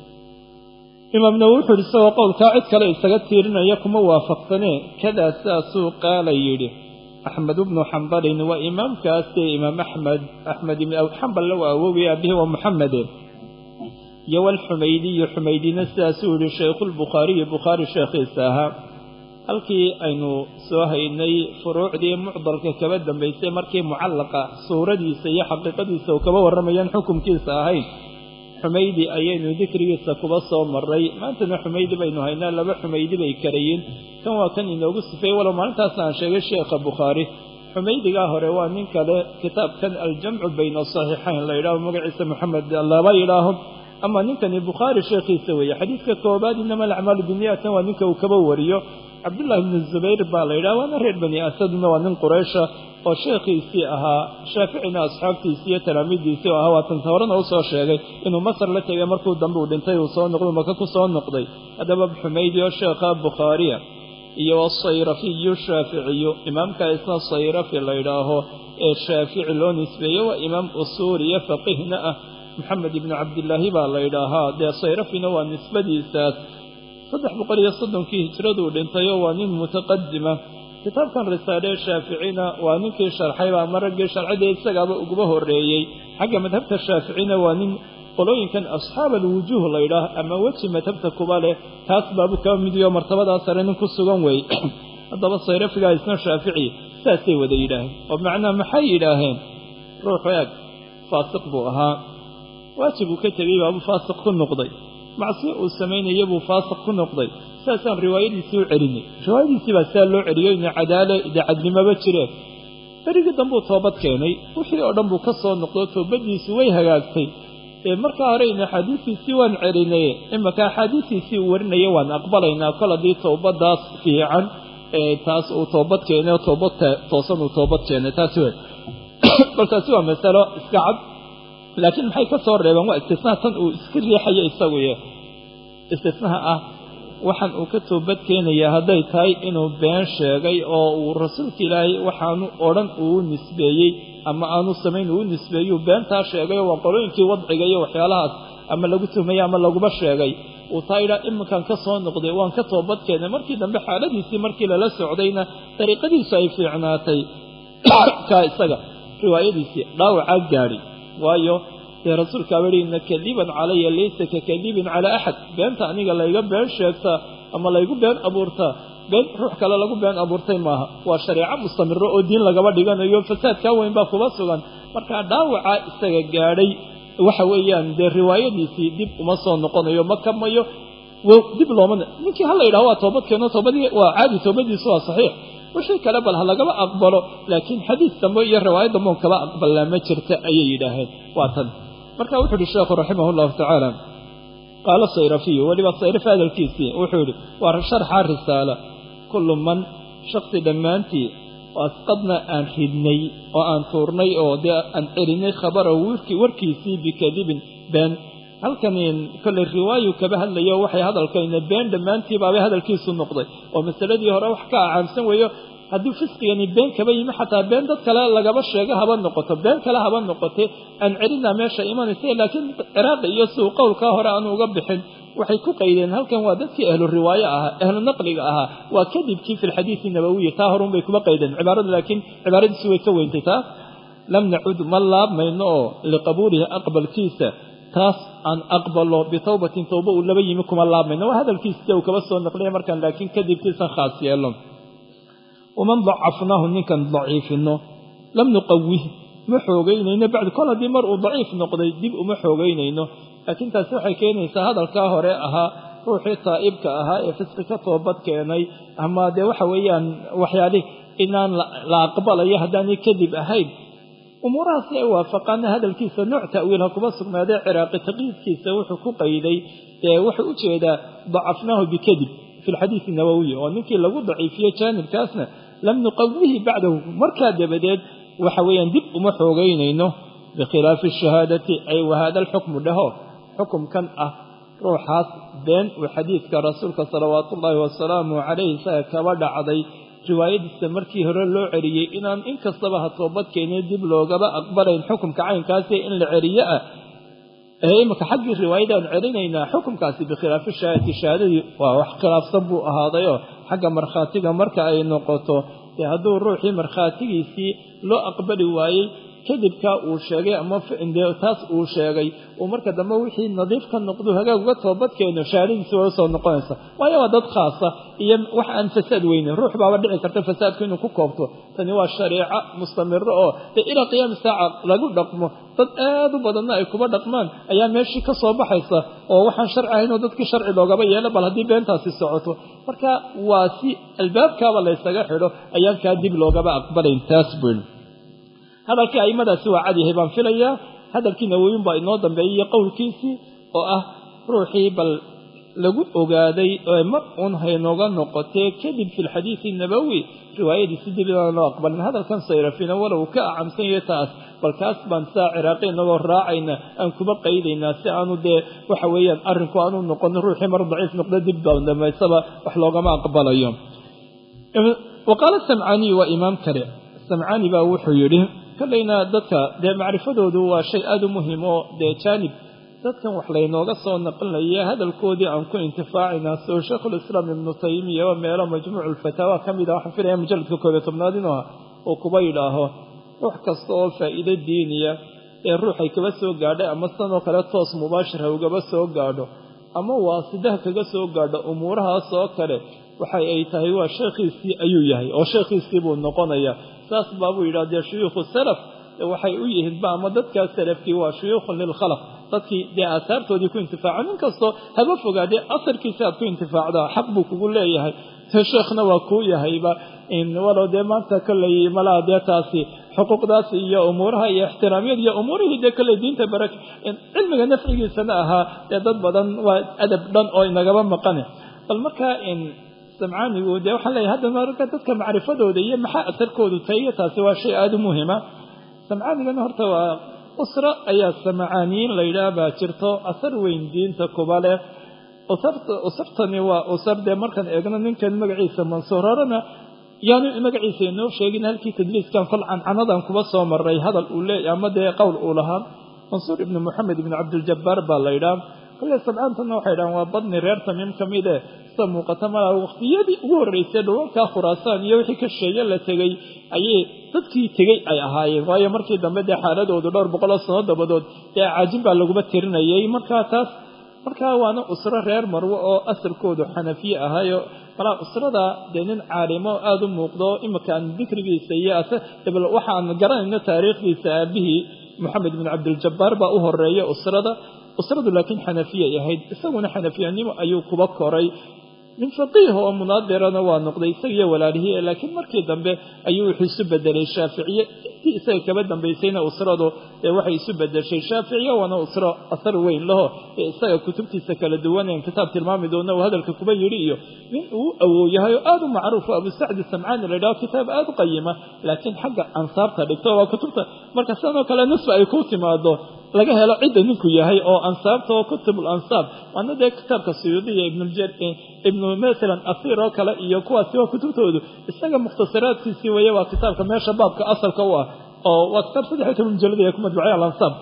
Speaker 1: imaam nawowi wuxuu yidhi isagoo qowlkaa cid kale isaga tiirinaya kuma waafaqsanee kadaa saasuu qaala yidhi axmed ibnu xambalin waa imaamkaasee imaam axmed axmed ibn xamballe waa awowii aabihii waa muxamede iyo walxumaydiyo xumaydina sidaasuu yidhi shaykhulbukhaariyi bukhaari sheekhiisa ahaa halkii aynu soo haynay furuucdii mucdalka kaba dambaysay markii mucallaqa suuradiisa iyo xaqiiqadiisa uu kaba warramayaan xukumkiisa ahayn xumaydi ayaynu dikrigiisa kuba soo maray maantana xumaydi baynu haynaa laba xumaydi bay karayiin kan waa kan inoogu sifeeyey walow maalintaasna aan sheegay sheekha bukhaari xumaydigaa hore waa nin kale kitaabkan aljamcu bayna saxiixayn la yidhaaho magaciisa maxamed laba yidhaaho ama ninkani bukhaari sheekhiisa weeye xadiidka koobaad inama alacmaalu biniyatan waa ninka uu kaba wariyo cabdullaahi bnu zubayr baa la yidhaha waana reer bani asadna waa nin quraysha oo sheekhiisii ahaa shaaficina asxaabtiisii iyo talaamiiddiisii oo ahaa waatan horena usoo sheegay inuu masar la tegay markuu dambe uu dhintay uu soo noqday maka ku soo noqday haddaba xumaydi oo sheekha bukhaariya iyo asayrafiyu shaaficiyu imaamka isna sayrafi la yidhaaho ee shaafici loo nisbeeye waa imaam usuuriya faqihna ah maxamed ibnu cabdillaahi baa la yidhaahaa dee sayrafina waa nisbadiisaas saddex boqol iyo soddonkii hijraduu dhintayoo waa nin mutaqadima kitaabkan risaalee shaaficina waa ninkii sharxayba ama raggii sharcadee isagaaba uguba horreeyey xagga madhabta shaaficina waa nin qolooyinkan asxaab alwujuuh la yidhaah ama weji madhabta kuba leh taas baabu kaba midiyo martabadaa sare nin ku sugan wey haddaba sayrafigaa isna shaafici saasay wada yidhaaheen oo macnaa maxay yidhaaheen ruuxu eeg faasiq buu ahaa waajib uu ka tegey baabuu faasiq ku noqday macsiyo uu samaynaya buu faasiq ku noqday saasaan riwaayadiisii u celinay riwaayadiisii baa sidaa loo celiyo ina cadaale ide cadnimaba jireen berigii dambuu toobad keenay wixii oo dhan buu ka soo noqdo toobadiisu way hagaagtay markaa horeyna axaadiistiisii waan celinay imaka axaadiistiisii uu warinaya waan aqbalaynaa kol haddii towbadaas fiican taas uu toobad keenay toobad toosan uu toobad keenay taasi wey bal taasi waa masalo iska cad laakiin maxay ka soo reebeen waa istisnaa tan uu iska riixayo isagu yahay istisnaha ah waxaan uu ka toobad keenaya hadday tahay inuu been sheegay oo uu rasuulka ilaahay waxaanu odhan uu nisbeeyey ama aanu samayn uu nisbeeyo beentaa sheegay waa qolooyinkii wadciga iyo waxyaalahaas ama lagu tuhmay ama laguba sheegay uu taayira iminkan ka soo noqday waan ka toobad keenay markii dambe xaaladiisii markii lala socdayna dariiqadiisu ay fiicnaatay ka isaga riwaayadiisii dhaawaca gaari waayo ee rasuulka wariina kadiban calaya laysa ka kadibin ala ahad beenta aniga layga been sheegta ama laygu been abuurta been ruux kale lagu been abuurtay maaha waa shariico mustamiro oo diin lagaba dhiganayo fasaad ka weyn baa kuba sugan marka dhaawaca isaga gaadhay waxa weeyaan de riwaayadiisii dib uma soo noqonayo ma kamayo dib looma ninkii hal yiraahdo waa toobad keeno toobadii waa caadi toobadiisu waa saxiix wixii kale bal halagaba aqbalo laakiin xadiis dambe iyo riwaayada moon kaba aqbalna ma jirta ayay yiraahdeen waa tan marka wuxuu yiri sheekhu rahimahullahu ta'ala qala sayrafi waliba sayrafi hadalkiisii wuxuu yiri waa sharxa risaala kullu man shakhsi dhamaanti wasqadna aan ridnay oo aan tuurnay oo aan erinay khabara warkii warkiisii bikadibin been halkan kale riwaayo kaba hadlayo waxay hadalkayna been dhamaantii baa hadalkiisu noqday oo masaladii hore wax ka caansan weeyo haddii fisqigani been kaba yimi xataa been dad kale lagaba sheego haba noqoto been kale haba noqotay aan cirina meesha imanaysa laakiin iraaqi iyo suu qowlka hore aan uga bixin waxay ku qaydeen halkan waa dadkii ahlu riwaaya ah ahlu naqliga ah waa kadibkii fi alhadith an-nabawi taa horun bay kuma qaydeen cibaarada laakiin cibaaradiisu way ka weyntay taa lam na'ud mallab mayno liqabulihi aqbalkiisa taas aan aqbalo bitawbatin tawba uu laba yimi kuma laabmayno waa hadalkiisa uu kaba soo naqliyay markan laakiin kadibkiisa khaas yeelo ومن ضعفناه نكن ضعيفنه لم نقويه محوغينينا بعد كل هذه مرء ضعيف نقضي دب محوغينينه لكن تسوحي كينيسا هذا الكاهر أها روحي طائبك أها يفسك توبت كيني أما دي وحويا وحيالي إنان لا أقبل يهداني كذب أهيد ومراسي وافقان هذا الكيس نوع تأويلها كبصر ما دي عراقي تقييد كيس وحقوق إلي وحقوق إذا ضعفناه بكذب في الحديث النووي وأنك لو ضعيفية جانب كاسنا لم نقويه بعده مركاد بدد وحويا دب ومحوغين إنه بخلاف الشهادة أي وهذا الحكم له حكم كان أه روحات بين وحديث كرسولك صلوات الله والسلام عليه كودع عضي رواية السمركي هرلو عريه إن إن كصبها توبت كيني دب لوغبا أقبلين حكم كعين كاسي إن العرياء هي مكحق الرواية عرينا حكم كاسي بخلاف الشهادة الشهادة وخلاف صبو هذا حق مرخاتيga marka ay noqoto haduu ruuxi markhaatigiisi loo aqbali waayay kadibka uu sheegay ama ficilde taas uu sheegay oo marka dambe wixii nadiif ka noqdo hagaag uga toobad keeno shaaridiisa oo soo noqonaysa waayo waa dad khaas ah iyo wax aan fasaad weyn ruux baa dhici karta fasaadku inuu ku koobto tani waa shariico mustamiro oo ila qiyaam saaca lagu dhaqmo dad aad u badan ay kuba dhaqmaan ayaa meeshii ka soo baxaysa oo waxaan sharci ahayn oo dadkii sharci loogaba yeelo bal hadii beentaasi socoto marka waa si albaabka wala isaga xidho ayaan ka dib loogaba aqbalayn taas bun hadalkii aymadaasi waa cad yahay baan filayaa hadalkii nawawiin baa inoo dambeeyay qowlkiisii oo ah ruuxii bal lagu ogaaday mar uun haynooga noqotay kadib fi alhadith an-nabawi riwaayadii sidii loo aqbalin hadalkan sayrafina walow ka acamsan yahay taas bal kaas baan saa ciraaqi inagoo raacayna aan kuba qaydayna si aanu de waxa weeyaan arrinku aanu noqon ruuxii mar daciif noqdo dib baan dhameysaba wax loogama aqbalayo وقال السمعاني وإمام كريم السمعاني baa wuxuu yiri kallayna dadka de macrifadoodu waa shay aad u muhiim oo de janib dadkan wax la inooga soo naqlinaya hadalkoodii aan ku intifaacina soo sheekh al-islam ibn taymiya wa meelo majmuuc al-fatawa kamida waxa filayay mujalladka koob iyo tobnaad inuu oo kuba yidhaaho wax kasta oo faa'iido diiniya ee ruuxay kaga soo gaadhay ama sanoo kale toos mubaashir ah uga soo gaadho ama waasidaha kaga soo gaadho umuurahaas oo kale waxay ay tahay waa sheekhiisii ayuu yahay oo sheekhiisii buu noqonaya saas baabu yiraahdo shuyuukh salaf waxay u yihiin ba ama dadka salafkii waa shuyuukh lil khalaq dadkii de asaartoodii ku intifaacan inkasto haba fogaade asarkiisa ku intifaacda xaq buu kugu leeyahay sheekhna waa ku yahayba in walo de maanta kallay malaade taasi xuquuqdaas iyo umuuraha iyo ixtiraamiyada iyo umuurihii dee kale diinta barak cilmiga nafcigiisana ahaa dee dad badan waa adab dhan oo inagaba maqane bal markaa in samcaanigu dee waxaan leeyahay hadda marka dadka macrifadooda iyo maxaa asarkoodu tahiyo taasi waa shay aada u muhima samcaanigana horta waa usra ayaa samcaaniyiin la yidhaah baa jirto asar weyn diinta kuba leh usartani waa usar dee markaan eegno ninkan magaciisa mansuur horena yaanu magaciisa inoo sheegin halkii tadliiskan kol cancanadan kuba soo maray hadal uu leeyahy ama dee qowl uu lahaa mansuur ibnu moxamed ibnu cabdiljabaar baa la yidhaah kale sabcaantana waxay dhahaan waa badni reer tamiim ka mid eh sida muuqata malaa waqtiyadii ugu horreysay dhawankaa khuraasaan iyo wixii ka sheeye la tegey ayay dadkii tegey ay ahaayeen waayo markii dambe dee xaaladoodu dhowr boqoloo sano dabadood dee caajin baa laguba tirinayay markaa taas markaa waana usro reer marwo oo asalkoodu xanafiye ahaayo malaa usrada dee nin caalimo aada u muuqdo imika aan dikrigiisa iyo waxaan garanayno taariikhdiisa aabihii moxamed bin cabdiljabaar baa u horeeya usrada usradu laakiin xanafiya ay ahayd isaguna xanafiyanimo ayuu kuba koray min faqiih oo munaadirana waa noqday isagiyo walaalihii laakiin markii dambe ayuu wuxuu isu bedelay shaaficiye intii isaga kaba dambaysayna usradu ee waxay isu bedeshay shaaficiye waana usro asar weyn laho ee isaga kutubtiisa kala duwaneen kitaab tilmaami doona uu hadalka kuba yidhi iyo nin uu awooyahay oo aada u macruuf abu sacdi samcaani la yidhaho kitaab aada u qayima laakiin xagga ansaabta dhigto waa kutubta marka sidanoo kale nisba ay ku timaado laga helo cidda ninku yahay oo ansaabta oo kutubul ansaab waana dee kitaabka suyuudiya ibnu masalan asiir oo kale iyo kuwaasi waa kutubtoodu isaga mukhtasaraadkiisii weeye waa kitaabka meesha baabka asalka u ah oo waa kitaab saddex iyo toban mujalad ee ku madbucay alansaab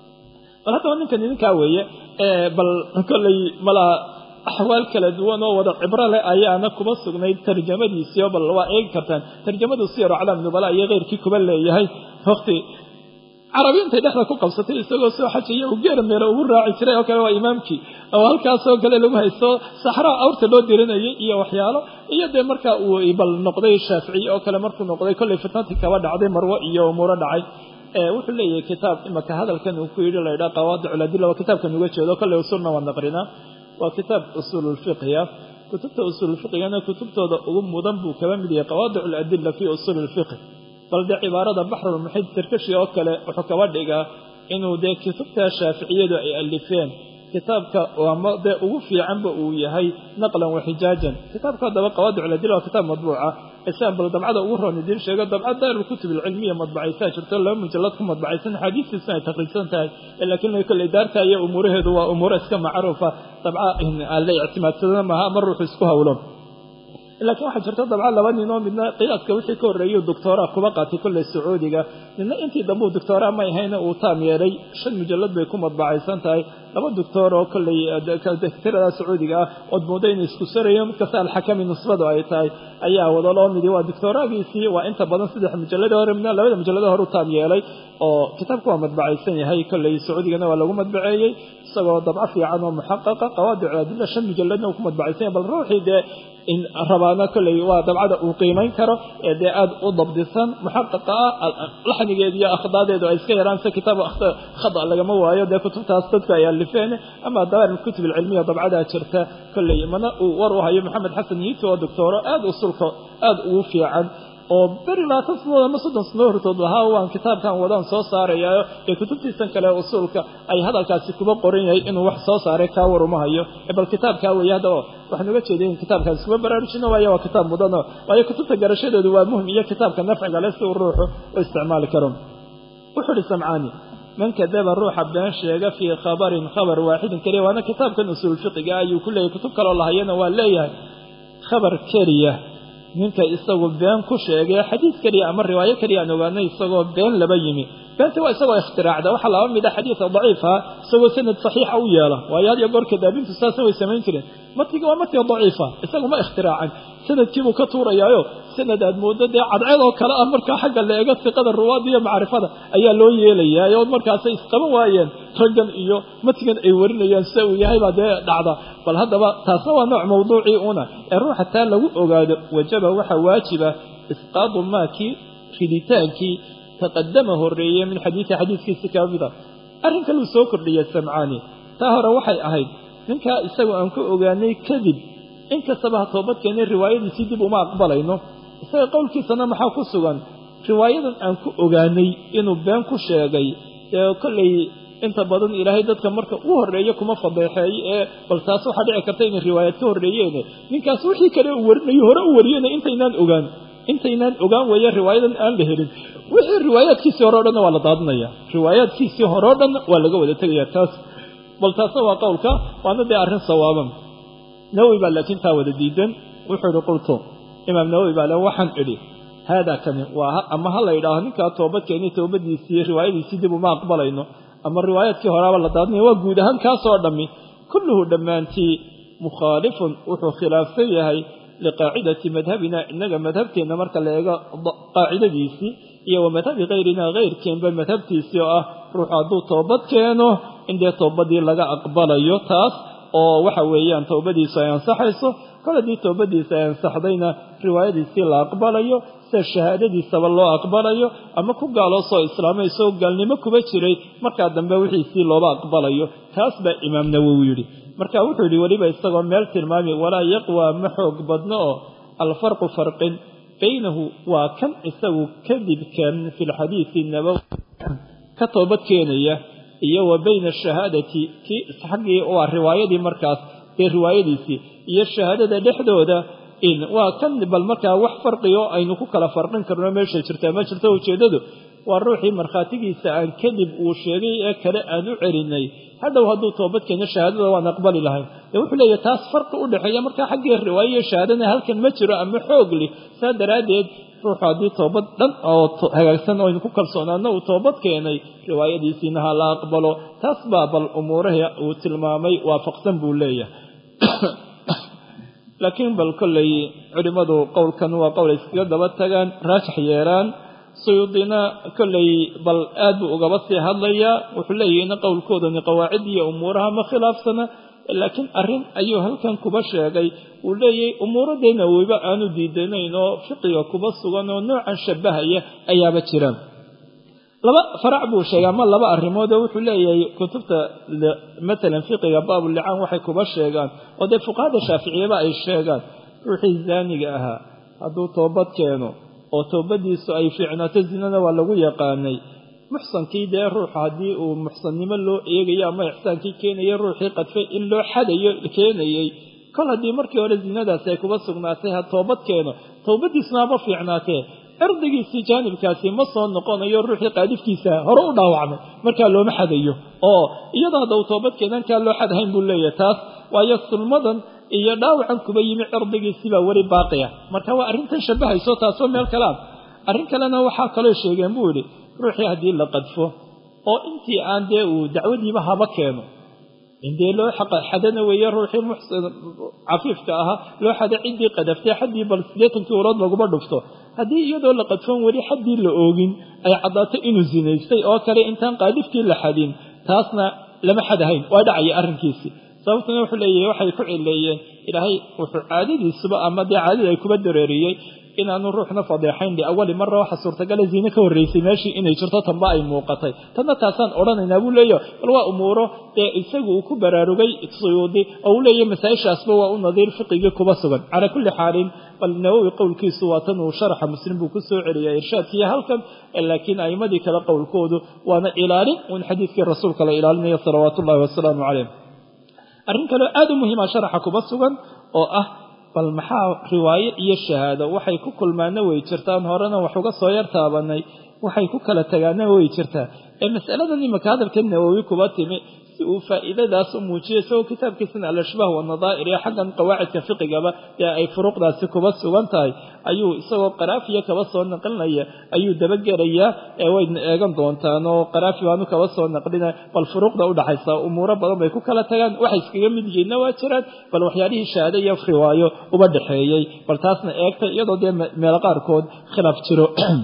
Speaker 1: bal haddaba ninkan idinkaa weeye bal kolley malaa axwaal kala duwan oo wada cibro leh ayaana kuba sugnayd tarjamadiisii oo bal waa eegi kartaan tarjamadu siyar aclaam nubala iyo keyrkii kuba leeyahay waqti carabi intay dhexda ku qabsatay isagoo soo xajaya uu geera meelo ugu raaci jiray oo kale waa imaamkii oo halkaasoo kale lagu haysto saxraa awrta loo dirinayay iyo waxyaalo iyo dee markaa uu bal noqday shaaficiye oo kale markuu noqday kollay fitnadii kaba dhacday marwo iyo umuuro dhacay wuxuu leeyahay kitaab imaka hadalkan uu ku yidhi la yidhaha qawaadicu ladilla waa kitaabkan uga jeedo kollay usulna waa naqrinaa waa kitaab usuululfiqhiya kutubta usuululfiqhigana kutubtooda ugu mudan buu kaba mid yahay qawaadicu ladilla fii usuuli lfiqhi bal dee cibaarada baxrulmuxiid sarkashi oo kale wuxuu kaba dhigaa inuu dee kutubta shaaficiyadu ay alifeen kitaabka ama dee ugu fiicanba uu yahay naqlan waxijaajan kitaabka haddaba qawaadicu ladilla waa kitaab madbuuca isaan bal dabcada ugu roon idiin sheego dabca daarulkutub alcilmiya madbacaysaa jirto laba mujallad ku madbacaysan axaadiistiisuna ay takriirsan tahay laakiin kolley daarta iyo umuuraheedu waa umuuro iska macruufa dabca aan la ictimaadsadana maaha ama ruuxu isku hawlo laakiin waxaa jirta dabca laba nin oo midna qiyaaska wixii ka horreeyay doctoraa kuba qaatay kolley sacuudiga midna intii dambe uu doctoraa may ahayna uu taam yeelay shan mujallad bay ku madbacaysan tahay laba doctor oo kolley tirada sacuudiga ah ood mooda inay isku sarayo mid kasta alxakami nisbadu ay tahay ayaa wada loo midi waa doctoraagiisii waa inta badan saddex mujallada hore midna labada mujallada hore u taam yeelay oo kitaabku waa madbacaysan yahay kolley sacuudigana waa lagu madbaceeyey isagoo dabco fiican oo muxaqaqa qawaadicu adilla shan mujalladna uu ku madbacaysan yahay bal ruuxii dee in rabaana kolley waa dabcada uu qiimayn karo ee dee aada u dabdisan muxaqaqa ah laxnigeeda iyo akhdaadeedu ay iska yaraan se kitaab khada lagama waayo dee kutubtaas dadku ay alifeen ama dawaar kutub alcilmiya dabcadaa jirta kolley mana uu war u hayo maxamed xasan yiito oo doctooro aada usulka aada ugu fiican oo beri labaatan sanood ama soddon sano hortood lahaa waan kitaabkan wadaan soo saarayaayo ee kutubtiisan kale usuulka ay hadalkaasi kuba qoran yahay inuu wax soo saaray kaa war uma hayo bal kitaabkaa weeye haddaba waxaan uga jeeday in kitaabkaasi kuba baraarujino waayo waa kitaab mudano waayo kutubta garashadeedu waa muhim iyo kitaabka nafciga le si uu ruuxu u isticmaali karo wuxuu uhi samcaani man kadaba ruuxa been sheega fii khabarin khabar waaxidin keliya waana kitaabkan usuul fiqiga ayuu ku leeyahay kutub kaloo lahayana waa leeyahay khabar keliya ninka isagu been ku sheegay xadiis keliya ama riwaayo keliya aan ogaanay isagoo been laba yimi beenta waa isagoo ikhtiraacda waxaa laba mida xadiisa daciifa isagoo sanad saxiixa u yeela waayo had iyo goor kadaabintu saasa way samayn jireen matiga waa matiga daciifa isagu ma ikhtiraacin sanadkiibuu ka tuurayaayo sanad aad moodo dee cadceed oo kale ah markaa xagga la eego siqada ruwaada iyo macrifada ayaa loo yeelayaa oo markaasay isqaban waayeen raggan iyo matigan ay warinayaan sida uu yahay baa dee dhacda bal haddaba taasna waa nooc mawduucii una ee ruuxa taa lagu ogaado wajaba waxaa waajiba isqaadu maakii riditaankii taqadama horeeye min xadiisi xadiiskiisi ka mida arrin kaluu soo kordhiyay samcaani taa hore waxay ahayd ninkaa isagu aan ku ogaanay kadib inkastaba ha toobad keenay riwaayadiisii dib uma aqbalayno isaga qowlkiisana maxaa ku sugan riwaayadan aan ku ogaanay inuu been ku sheegay ee kollay inta badan ilaahay dadka marka u horeeyo kuma fadeexeey ee bal taas waxa dhici karta in riwaayad ka horeeyeen ninkaas wixii kale uu warinayo hore u wariyay intaynaan ogaan intaynaan ogaan weeye riwaayadan aan la helin wixii riwaayadkiisii hore dhan waa la daadinaya riwaayaadkiisii hore dhan waa laga wada tagaya taas bal taas waa qowlka waana de arrin sawaaban nawawi baa laakiin taa wada diidan wuxuu qolto imaam nawawi baa la waxaan idhi hada kan waa ama hal ilaaha ninka toobad keenay toobadiisii riwaayadiisii dib uma aqbalayno ama riwaayadkii horaba la daadinay waa guud ahaan ka soo dhami kulluhu dhamaantii mukhalifun wuxuu khilaafsan yahay liqaacidati madhabina inaga madhabteena marka la eego qaacidadiisii iyo madhabi qayrina qayrkeen ba madhabtiisii ah ruux hadduu toobad keeno indee toobadii laga aqbalayo taas oo waxa weeyaan toobadiisa ay ansaxayso koladii toobadiisa ay ansaxdayna riwaayadiisii la aqbalayo sida shahaadadiisaba loo aqbalayo ama ku gaaloo soo islaamay soo gaalnimo kuba jiray markaa dambe wixiisii looba aqbalayo taas baa imaam nawawi yidhi marka wuxuu yidhi weliba isagoo meel tilmaami walaa yaqwa ma xoog badno oo alfarqu farqin baynahu waa kan isagu kadibkan fi lxadiidi nabawi ka toobad keenaya iyo wa bayna shahaadati kii xaggii waa riwaayadii markaas ee riwaayadiisii iyo shahaadada dhexdooda in waa kan bal markaa wax farqiyo aynu ku kala farqin karno meesha jirta ma jirto ujeedadu waa ruuxii markhaatigiisa aan kadib uu sheegay ee kale aan u celinay hadhow hadduu toobad keeno shahaadada waan aqbali lahayn ee wuxuu leeyahay taas farqi u dhexeeya markaa xaggii riwaayo shahaadana halkan ma jiro ama xoog leh saa daraaddeed ruuxu haddii toobad dhan oo hagaagsan oo aynu ku kalsoonaano uu toobad keenay riwaayadiisiina ha la aqbalo taas baa bal umuuraha uu tilmaamay waafaqsan buu leeyahay laakiin bal kollay culimadu qowlkan waa qowl iskaga daba tagaan raajix yeelaan suyuudina kollay bal aad buu ugaba sii hadlayaa wuxuu leeyahay in qowlkoodani qawaacid iyo umuuraha ma khilaafsana laakiin arrin ayuu halkan kuba sheegay uu leeyahay umuuradeena weyba aanu diidanayn oo fiqiga kuba sugan oo noocan shabahaya ayaaba jiraan laba farac buu sheegay ama laba arrimood oo wuxuu leeyahay kutubta مثلا fiqiga baabul licaan waxay kuba sheegaan oo de fuqaada shaafiiciyada ay sheegaan ruuxii zaaniga ahaa hadduu toobad keeno oo toobadiisu ay fiicnaato zinada waa lagu yaqaanay muxsankii dee ruux haddii uu muxsannimo loo eegayo ama ixsaankii keenaya ruuxii qadfay in loo xadayo keenayay kol haddii markii hore zinadaasi ay kuba sugnaatay ha toobad keeno toobadiisuna haba fiicnaatee cirdigiisii jaanibkaasi ma soo noqonayo ruuxii qaadifkiisa hore u dhaawacmay markaa looma xadayo oo iyadoo hadda uu toobad keenankaa loo xadahayn buu leeyahay taas waayo sulmadan iyo dhaawacan kuba yimi cirdigiisibaa weli baaqiya marka waa arrintan shabahayso taasoo meel kale ah arrin kalena waxaa kaloo sheegeen buu yidhi ruuxii haddii la qadfo oo intii aan dee uu dacwadiiba haba keeno indee loo xadana weeye ruuxii muxsin cafiifka ahaa loo xada ciddii qadaftay xaddii bal sideetankii ulood laguma dhufto haddii iyadoo la qadfon weli xaddii la oogin ay caddaato inuu zinaystay oo kale intaan qaadiftii la xadin taasna lama xadahayn waa dhacaya arrinkiisii sababtuna wuxuu leeyahay waxay ku cileeyeen ilaahay wuxuu caadadiisuba ama dee caadada ay kuba dareeriyey inaanu ruuxna fadeexayn liawali marra waxa suurtagala ziine ka horreysay meeshii inay jirto tanba ay muuqatay tanna taasaan odhanaynaa buu leeyahay bal waa umuuro ee isagu uu ku baraarugay suyuudi oo uu leeyahay masaa-ishaasba waa u nadiir fiqigii kuba sugan calaa kulli xaalin bal nawowi qowlkiisu waa tan uu sharaxa muslim buu ku soo celiyay irshaadkiiyo halkan laakiin a'imadii kale qowlkoodu waana ilaalin uun xadiidkii rasuulka la ilaalinaya salawaatu ullahi wasalaamu caleyh arrin kaleo aada u muhiima sharaxa kuba sugan oo ah bal maxaa riwaayo iyo shahaado waxay ku kulmaana way jirtaan horena wax uga soo yar taabanay waxay ku kala tagaana way jirtaa ee mas'aladan imaka hadalka nawowi kuba timi si uu faa'iidadaas u muujiyo isagoo kitaabkiisana al-ashbaah wanadaa'ir iyo xaggan qawaacidka fiqigaba ee ay furuuqdaasi kuba sugan tahay ayuu isagoo qaraafiya kaba soo naqlinaya ayuu dabagelayaa ee wayna eegan doontaan oo qaraafi baanu kaba soo naqlina bal furuuqda u dhaxaysa umuuro badan bay ku kala tagaan waxay iskaga mid yihiinna waa jiraan bal waxyaalihii shahaado iyo riwaayo uba dhexeeyey bal taasna eegtay iyadoo dee meelo qaarkood khilaaf jiro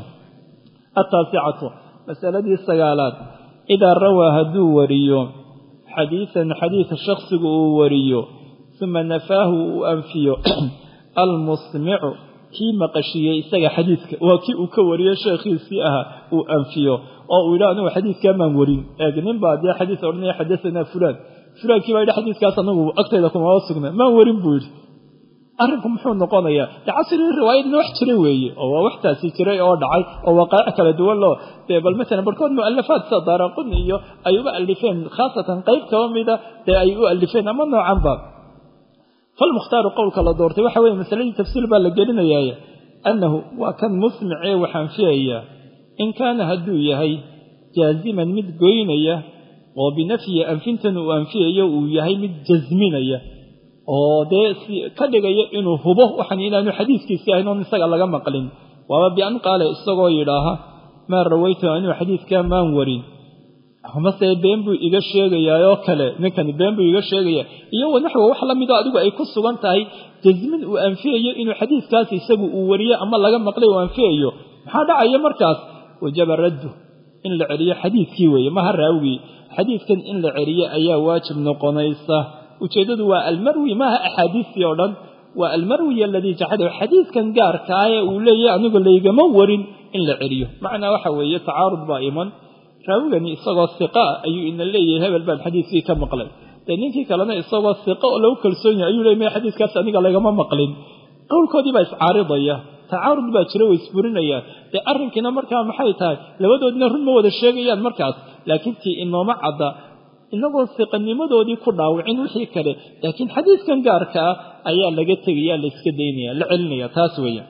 Speaker 1: ataasicatu masaladii sagaalaad idaa rawaa hadduu wariyo xadiidan xadiida shaksigu uu wariyo uma nafaahu uu anfiyo almusmicu kii maqashiyey isaga xadiidka waa kii uu ka wariyo sheekhiisii ahaa uu anfiyo oo uu yidhaha anigu xadiidkaa maan warin eeg nin baa dee xadiis odhanaya xadasanaa fulaan fulaankii baa yidhi xadiiskaas anagu agtayda kumama sugna maan warin buu yidhi arrinku muxuu noqonayaa casri riwaayadna wax jiray weeye oo waa waxtaasi jiray oo dhacay oo waqaac kala duwan loo dee bal mesela barkood mu'alafaad sida Daaraqutni iyo ay u alifeen khaasatan qayb ka mid ah ee ay u alifeen ama noocan ba فالمختار قولك الله دورتي waxa weeye masaladii tafsiil baa la gelinayaa annahu wa kan musmi'ee waxaan filayaa in kana haduu yahay jaaziman mid goynaya oo binafyi anfintan uu anfiyayo uu yahay mid jazminaya oo dee ka dhigaya inuu hubo waxaan inaanu xadiiskiisa ahayn oo isaga laga maqlin waa bi an qaale isagoo yiraaha ma rawaytu anu xadiiska maan warin ama say been buu iga sheegayaa oo kale ninkan been buu iga sheegaya iyo wanaxwa wax la mid ah adigu ay ku sugan tahay jazmin uu anfiyayo inuu xadiiskaas isagu uu wariyo ama laga maqlay uu anfiyayo maxaa dhacaya markaas wajaba raddu in la celiyo xadiiskii weeye ma haraawi xadiiskan in la celiyo ayaa waajib noqonaysa ujeedadu waa almarwi ma ahadiisi oo dhan waa almarwi alladii jahada xadiiskan gaarka ah uu leeyahay anigu leeyagama warin in la celiyo macna waxa weeye tacaarud baa iman raawigani isagoo siqa ayuu in leeyahay hebel baan xadiiskii ka maqlay ninkii kalena isagoo siqa oo lagu kalsoon yahay ayuu leeyahay xadiiskaas aniga lagama maqlin qowlkoodii baa iscaaridaya tacaarud baa jira way isburinaya ee arrinkina markaa maxay tahay labadoodna run ma wada sheegayaan markaas laakiin tii inooma cadda inagoo siqanimadoodii ku dhaawicin wixii kale laakiin xadiiskan gaarka ah ayaa laga tegayaa la iska daynaya la celinaya taas weeye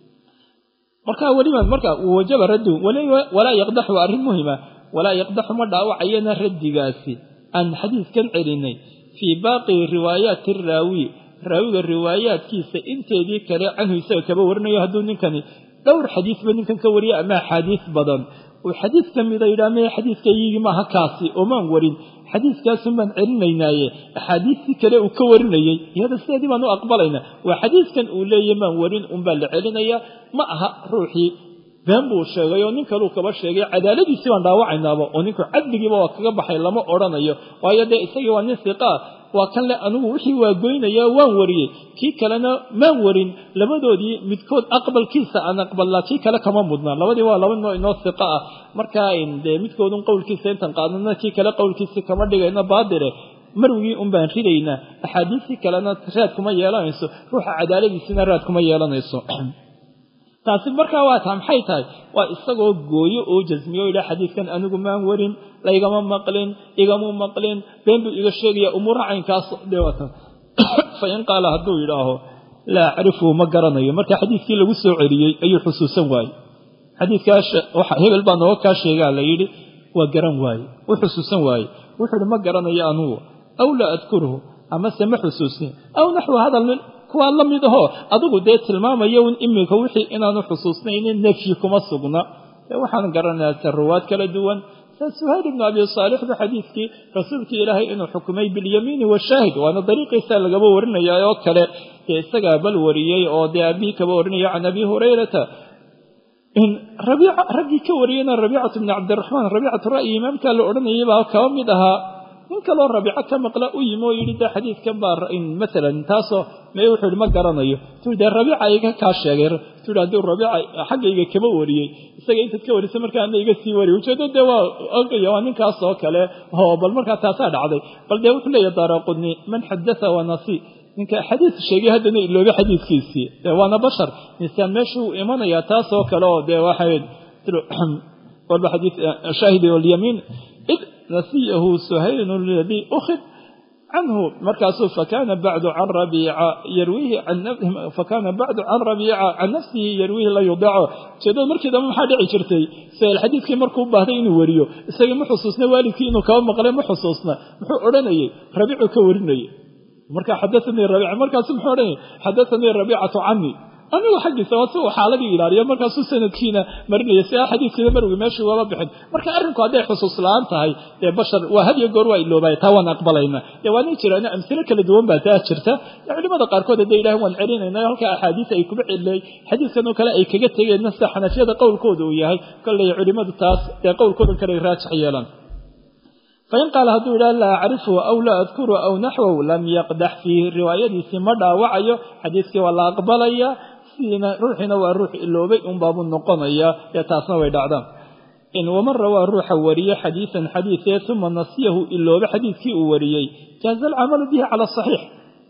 Speaker 1: marka waliba marka wajaba raddu wala yaqdahu arrin muhima wala yaqdahu ma dhaawacayna raddigaasi an xadiiskan celinay fi baaqi riwayat ar-rawi raawiga riwaayaadkiisa inteedii kale anhu isaga kaba warinayo haduu ninkani dhowr xadiis ba ninkan ka wariyo ama xadiis badan oo xadiis kamid ah ilaahay xadiiska yigi ma hakaasi oo maan warin xadiiskaas man celinaynaaye xadiisi kale uu ka warinayay iyada sidii baan u aqbalayna waa xadiiskan uu leeyahay maan warin um baa la celinaya ma aha ruuxi been buu sheegay oo nin kale uu kaba sheegay cadaaladiisa baan dhaawacaynaaba oo ninku cadligiiba waa kaga baxay lama oranayo waayo de isagii waa nin siqa waa kan le anigu wixii waa goynaya waan wariyay kii kalena maan warin labadoodii midkood aqbalkiisa aan aqbalna kii kale kama mudna labadii waa laba nooc inoo siqa ah marka in de midkoodun qowlkiisa intan qaadana kii kale qowlkiisa kama dhigayna baadire marwigii un baan ridayna axaadiisi kalena raad kuma yeelanayso ruuxa cadaaladiisina raad kuma yeelanayso taasi marka waa taa maxay tahay waa isagoo gooyo oo jazmiyo ila xadiiskan anigu maan warin laygama maqlin igama maqlin been buu iga sheegaya umur caynkaas deewata fa in qaala haduu yiraaho la arifu ma garanayo marka xadiiskii lagu soo celiyay ayuu xusuusan waayay xadiiskaas waxa hebel baa noo ka sheegaa la yiri waa garan waayay uu xusuusan waayay wuxuu ma garanayo anu aw la adkuruhu ama sama xusuusin aw naxwa hada kuwa la mid ah adigu de tilmaamayo in imika wixii inaanu xusuusnayn nafsi kuma sugna waxaan garanayaa sarwaad kala duwan Suhayl ibn Abi Salih da xadiiskii rasuulkii Ilaahay inuu xukumay bil yamin wa shahid waana dariiqiisa laga warinayaa oo kale isaga bal wariyay oo de abi ka warinaya an Abi Hurayrata in Rabi'a rabbi ka wariyana Rabi'a ibn Abdurrahman Rabi'a ra'yi imaamka la oranayay baa ka mid aha in kale Rabi'a ka maqla u yimo yiri da xadiiskan baa in mesela taaso may wuxuu ma garanayo tuuda Rabi'a iga ka sheegay tuuda Rabi'a xaqayga kaba wariyay isaga inta ka warisay marka aan iga sii wariyo ujeedada waa ogaya waa ninkaas oo kale oo bal marka taas dhacday bal de wuxuu leeyahay Daaraqutni man hadatha wa nasi ninka xadiis sheegay hadana iloobi xadiiskiisii waana bashar insan meeshu imanaya taas oo kale oo de waxa wal xadiis shahidi wal yamin nasiyahu Suhayl alladhi ukhid عنه مركز فكان بعد عن ربيعة يرويه عن نفسه فكان بعد عن ربيعة عن نفسه يرويه لا يضعه سيدا مركز ما حد عشرتي سيد الحديث كي مركوب بهذين وريو سيد محصوصنا والدي إنه كان مقلة محصوصنا محو أرني ربيعة كورني مركز حدثني الربيعة مركز محورني حدثني الربيعة عني أنا وحق سوا سوا حالدي إلى ريا مركز سنة كينا مرنا يسيا حديث كذا مروي ماشي ولا بحد مركز أرنكو هذا خصوص الآن تهاي يا بشر وهذا يقول وإلو باي تاوان أقبلينا يا واني ترى أنا أمثلة كل دوام بتأثرته يعني ماذا قاركود ده إله وان علينا إنه هلك أحاديث أي كبع اللي حديث كانوا كلا أي كجت تيجي الناس حنفي هذا قول كود وياهي كل يعلم ماذا تاس يا قول كود كلا يراجع حيالا فإن قال هذول لا أعرفه أو لا أذكره أو نحوه لم يقدح فيه الرواية دي سمدا وعيه حديثك ولا أقبليه سينا روحنا والروح اللوبي أم باب النقمية يتاسنا ويدعدان إن ومر والروح وريه حديثا حديثا ثم نصيه اللوبي حديث كي وريه جاز العمل به على الصحيح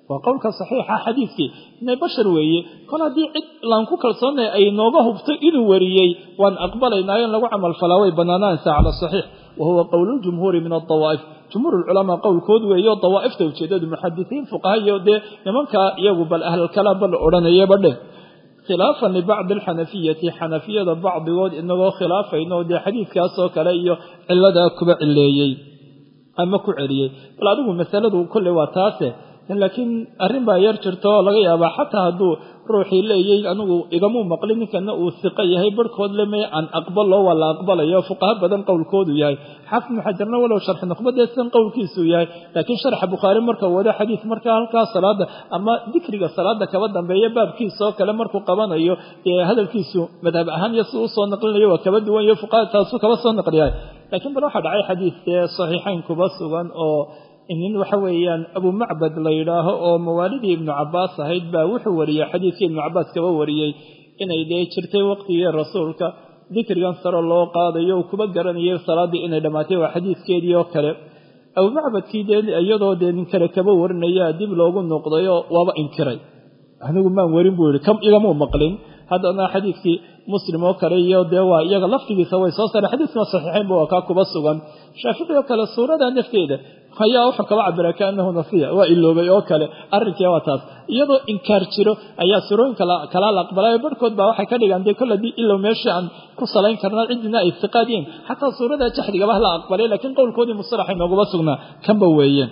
Speaker 1: وقولك صحيح حديثي إن بشر ويه كل هذه لان كل صنع أي نوبه بتئذ وريي وأن أقبل إن أين لو عمل فلاوي بنانان على الصحيح وهو قول الجمهور من الطوائف جمهور العلماء قول كود ويا الطوائف توجد المحدثين فقهاء يودي لمن كا يقبل أهل الكلام بالأوران يبده خلافا لبعض الحنفية حنفية بعض يود إنه خلافا إنه دي حديث كاسو كلايو إلا دا كبع الليي أما كعريي فلا أدوه مسألة كل واتاسه لكن أرين با يرجرتو laga yaaba xataa haduu ruuxii leeyay anigu igamu maqlin kana uu siqay yahay barkood lamay aan aqbalo wala aqbalayo fuqaha badan qowlkoodu yahay xafnu xajarna wala sharx naqbadeesan qowlkiisu yahay laakiin sharx bukhari marka wada xadiis marka halka salaada ama dhikriga salaada kaba dambeeya baabkiisa kale markuu qabanayo ee hadalkiisu madhab ahaan yasoo soo naqlinayo waa kaba duwan iyo fuqaha taasu kaba soo naqliyay laakiin bal waxa dhacay xadiis saxiixayn kuba sugan oo إن وحويان أبو معبد ليلاه أو موالد ابن عباس هيد با وحورية حديث ابن عباس كبورية إن إذا شرتي وقت يا رسولك ذكر ينصر الله قاضي يو كبجرني يا صلاة إن دماتي وحديث كيدي وكله أبو معبد كيدين أيضا دين كره كبورنا يا دب لوجن نقضي وابا إنكري أنا ما ورين بقول كم إذا مو مقلين هذا أنا حديث في مسلم وكريه ودوا يغلفت بسوي صوص حديث ما صحيحين بوكاكو بسوغان شافعي وكلا الصورة ده نفكيده خيا وحكى بعبر كأنه نصيحة وإلا بيوكله أرجع واتاس يدو إنكار شرو أيا سرون كلا كلا الأقبال يبركض بواحد كذي عندي كل دي إلا ماشي عن كسلين كرنا عندنا استقادين حتى الصورة ده تحدي قبلها الأقبال لكن قول كودي مصطلح إنه بسوغنا كم بويين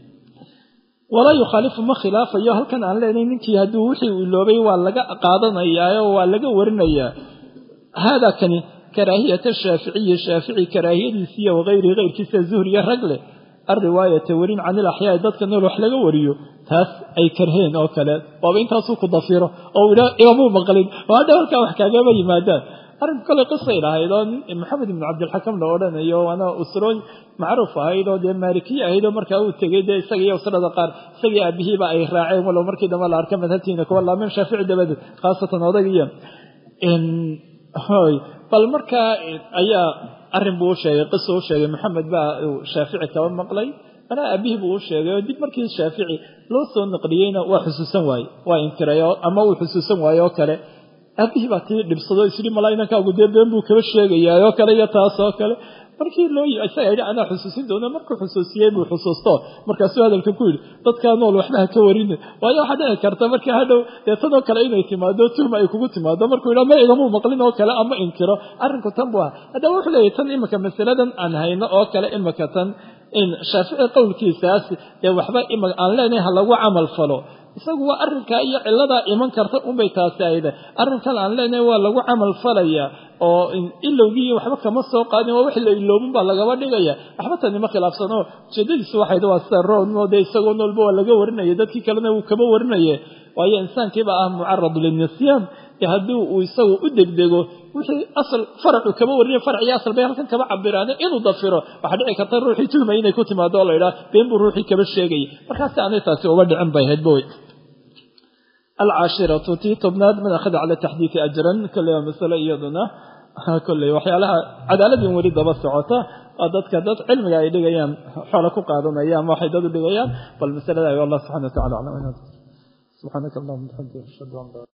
Speaker 1: ولا يخالف ما خلاف يا هل كان على إنك يهدوحي واللوبي ولا قاضنا إياه ولا جورنا إياه هذا كان كراهية الشافعي الشافعي كراهية السيا وغير غير كيس الزهري الرجل الرواية تورين عن الأحياء ذات كانوا لحلق وريو تاس أي كرهين أو كلام وبين تاسوق الضفيرة أو لا إمام مقلد وهذا هو كان حكى جابي ماذا أعرف كل قصة إلى هيدا محمد بن عبد الحكم لورانا يو أنا أسرون معروف هيدا دي مالكية هيدا مركو تجد سجى وصل دقار سجى أبيه بقى راعي ولا مركي دم الأركان مثلتينك والله من شافع دبد خاصة هذا إن هاي فالمركا أيا أرن بوشة قصة وشة محمد بقى شافعي كمان مقلي أنا أبيه بوشة دي مركي الشافعي لو صون نقليين وحسوسا واي وين كريا أما وحسوسا واي وكله أبيه بقى لبصدق يصير ملاينا كأقول بيم بو كبشة يا يا كله يا تاس وكله markii loo yahay ana xusuusin doona markuu xusuusiyay buu xusuusto markaas uu hadalka ku yiri dadka nool waxba ka warin waayo waxa dhici karta markii hadhow ee todo kale inay timaado tuuma ay kugu timaado markuu ila ma igama maqlin oo kale ama inkiro arinku tan baa hada wuxuu leeyahay tan imaka masaladan aan hayno oo kale imaka tan in shaafici qowlkiisaas ee waxba imaka aan leenahay ha lagu amal falo isagu waa arrinka iyo cilada iman karta un bay taasi ayda arrinkan aan leenahay waa lagu amal falaya oo in ilowgii waxba kama soo qaadin waa wixii la iloobin baa laga dhigaya waxba tan ma khilaafsano jeedadiisu waxay waa saroon oo de isagoo noolba waa laga warinaya dadkii kalena uu kaba warinaya waayo insaankiiba ah mu'arrad lin nisyan hadii uu isagu u degdego wixii asal farcu kaba warinaya farci asal bay halkan kaba cabiraan inuu dafiro waxa dhici karta ruuxii tuhmay inay ku timaado la ilaa been buu ruuxii kaba sheegay markaas aanay taasi uga dhicin bay hadbooy العاشرة تبناد من أخذ على تحديث أجرا كل يوم مسألة يدنا كل وحيالها عدالة ولد بسعوته أدت كدت علم جاي دقيان حالك قادم أيام واحد دقيان فالمسألة الله سبحانه وتعالى سبحانك اللهم وبحمدك أشهد أن لا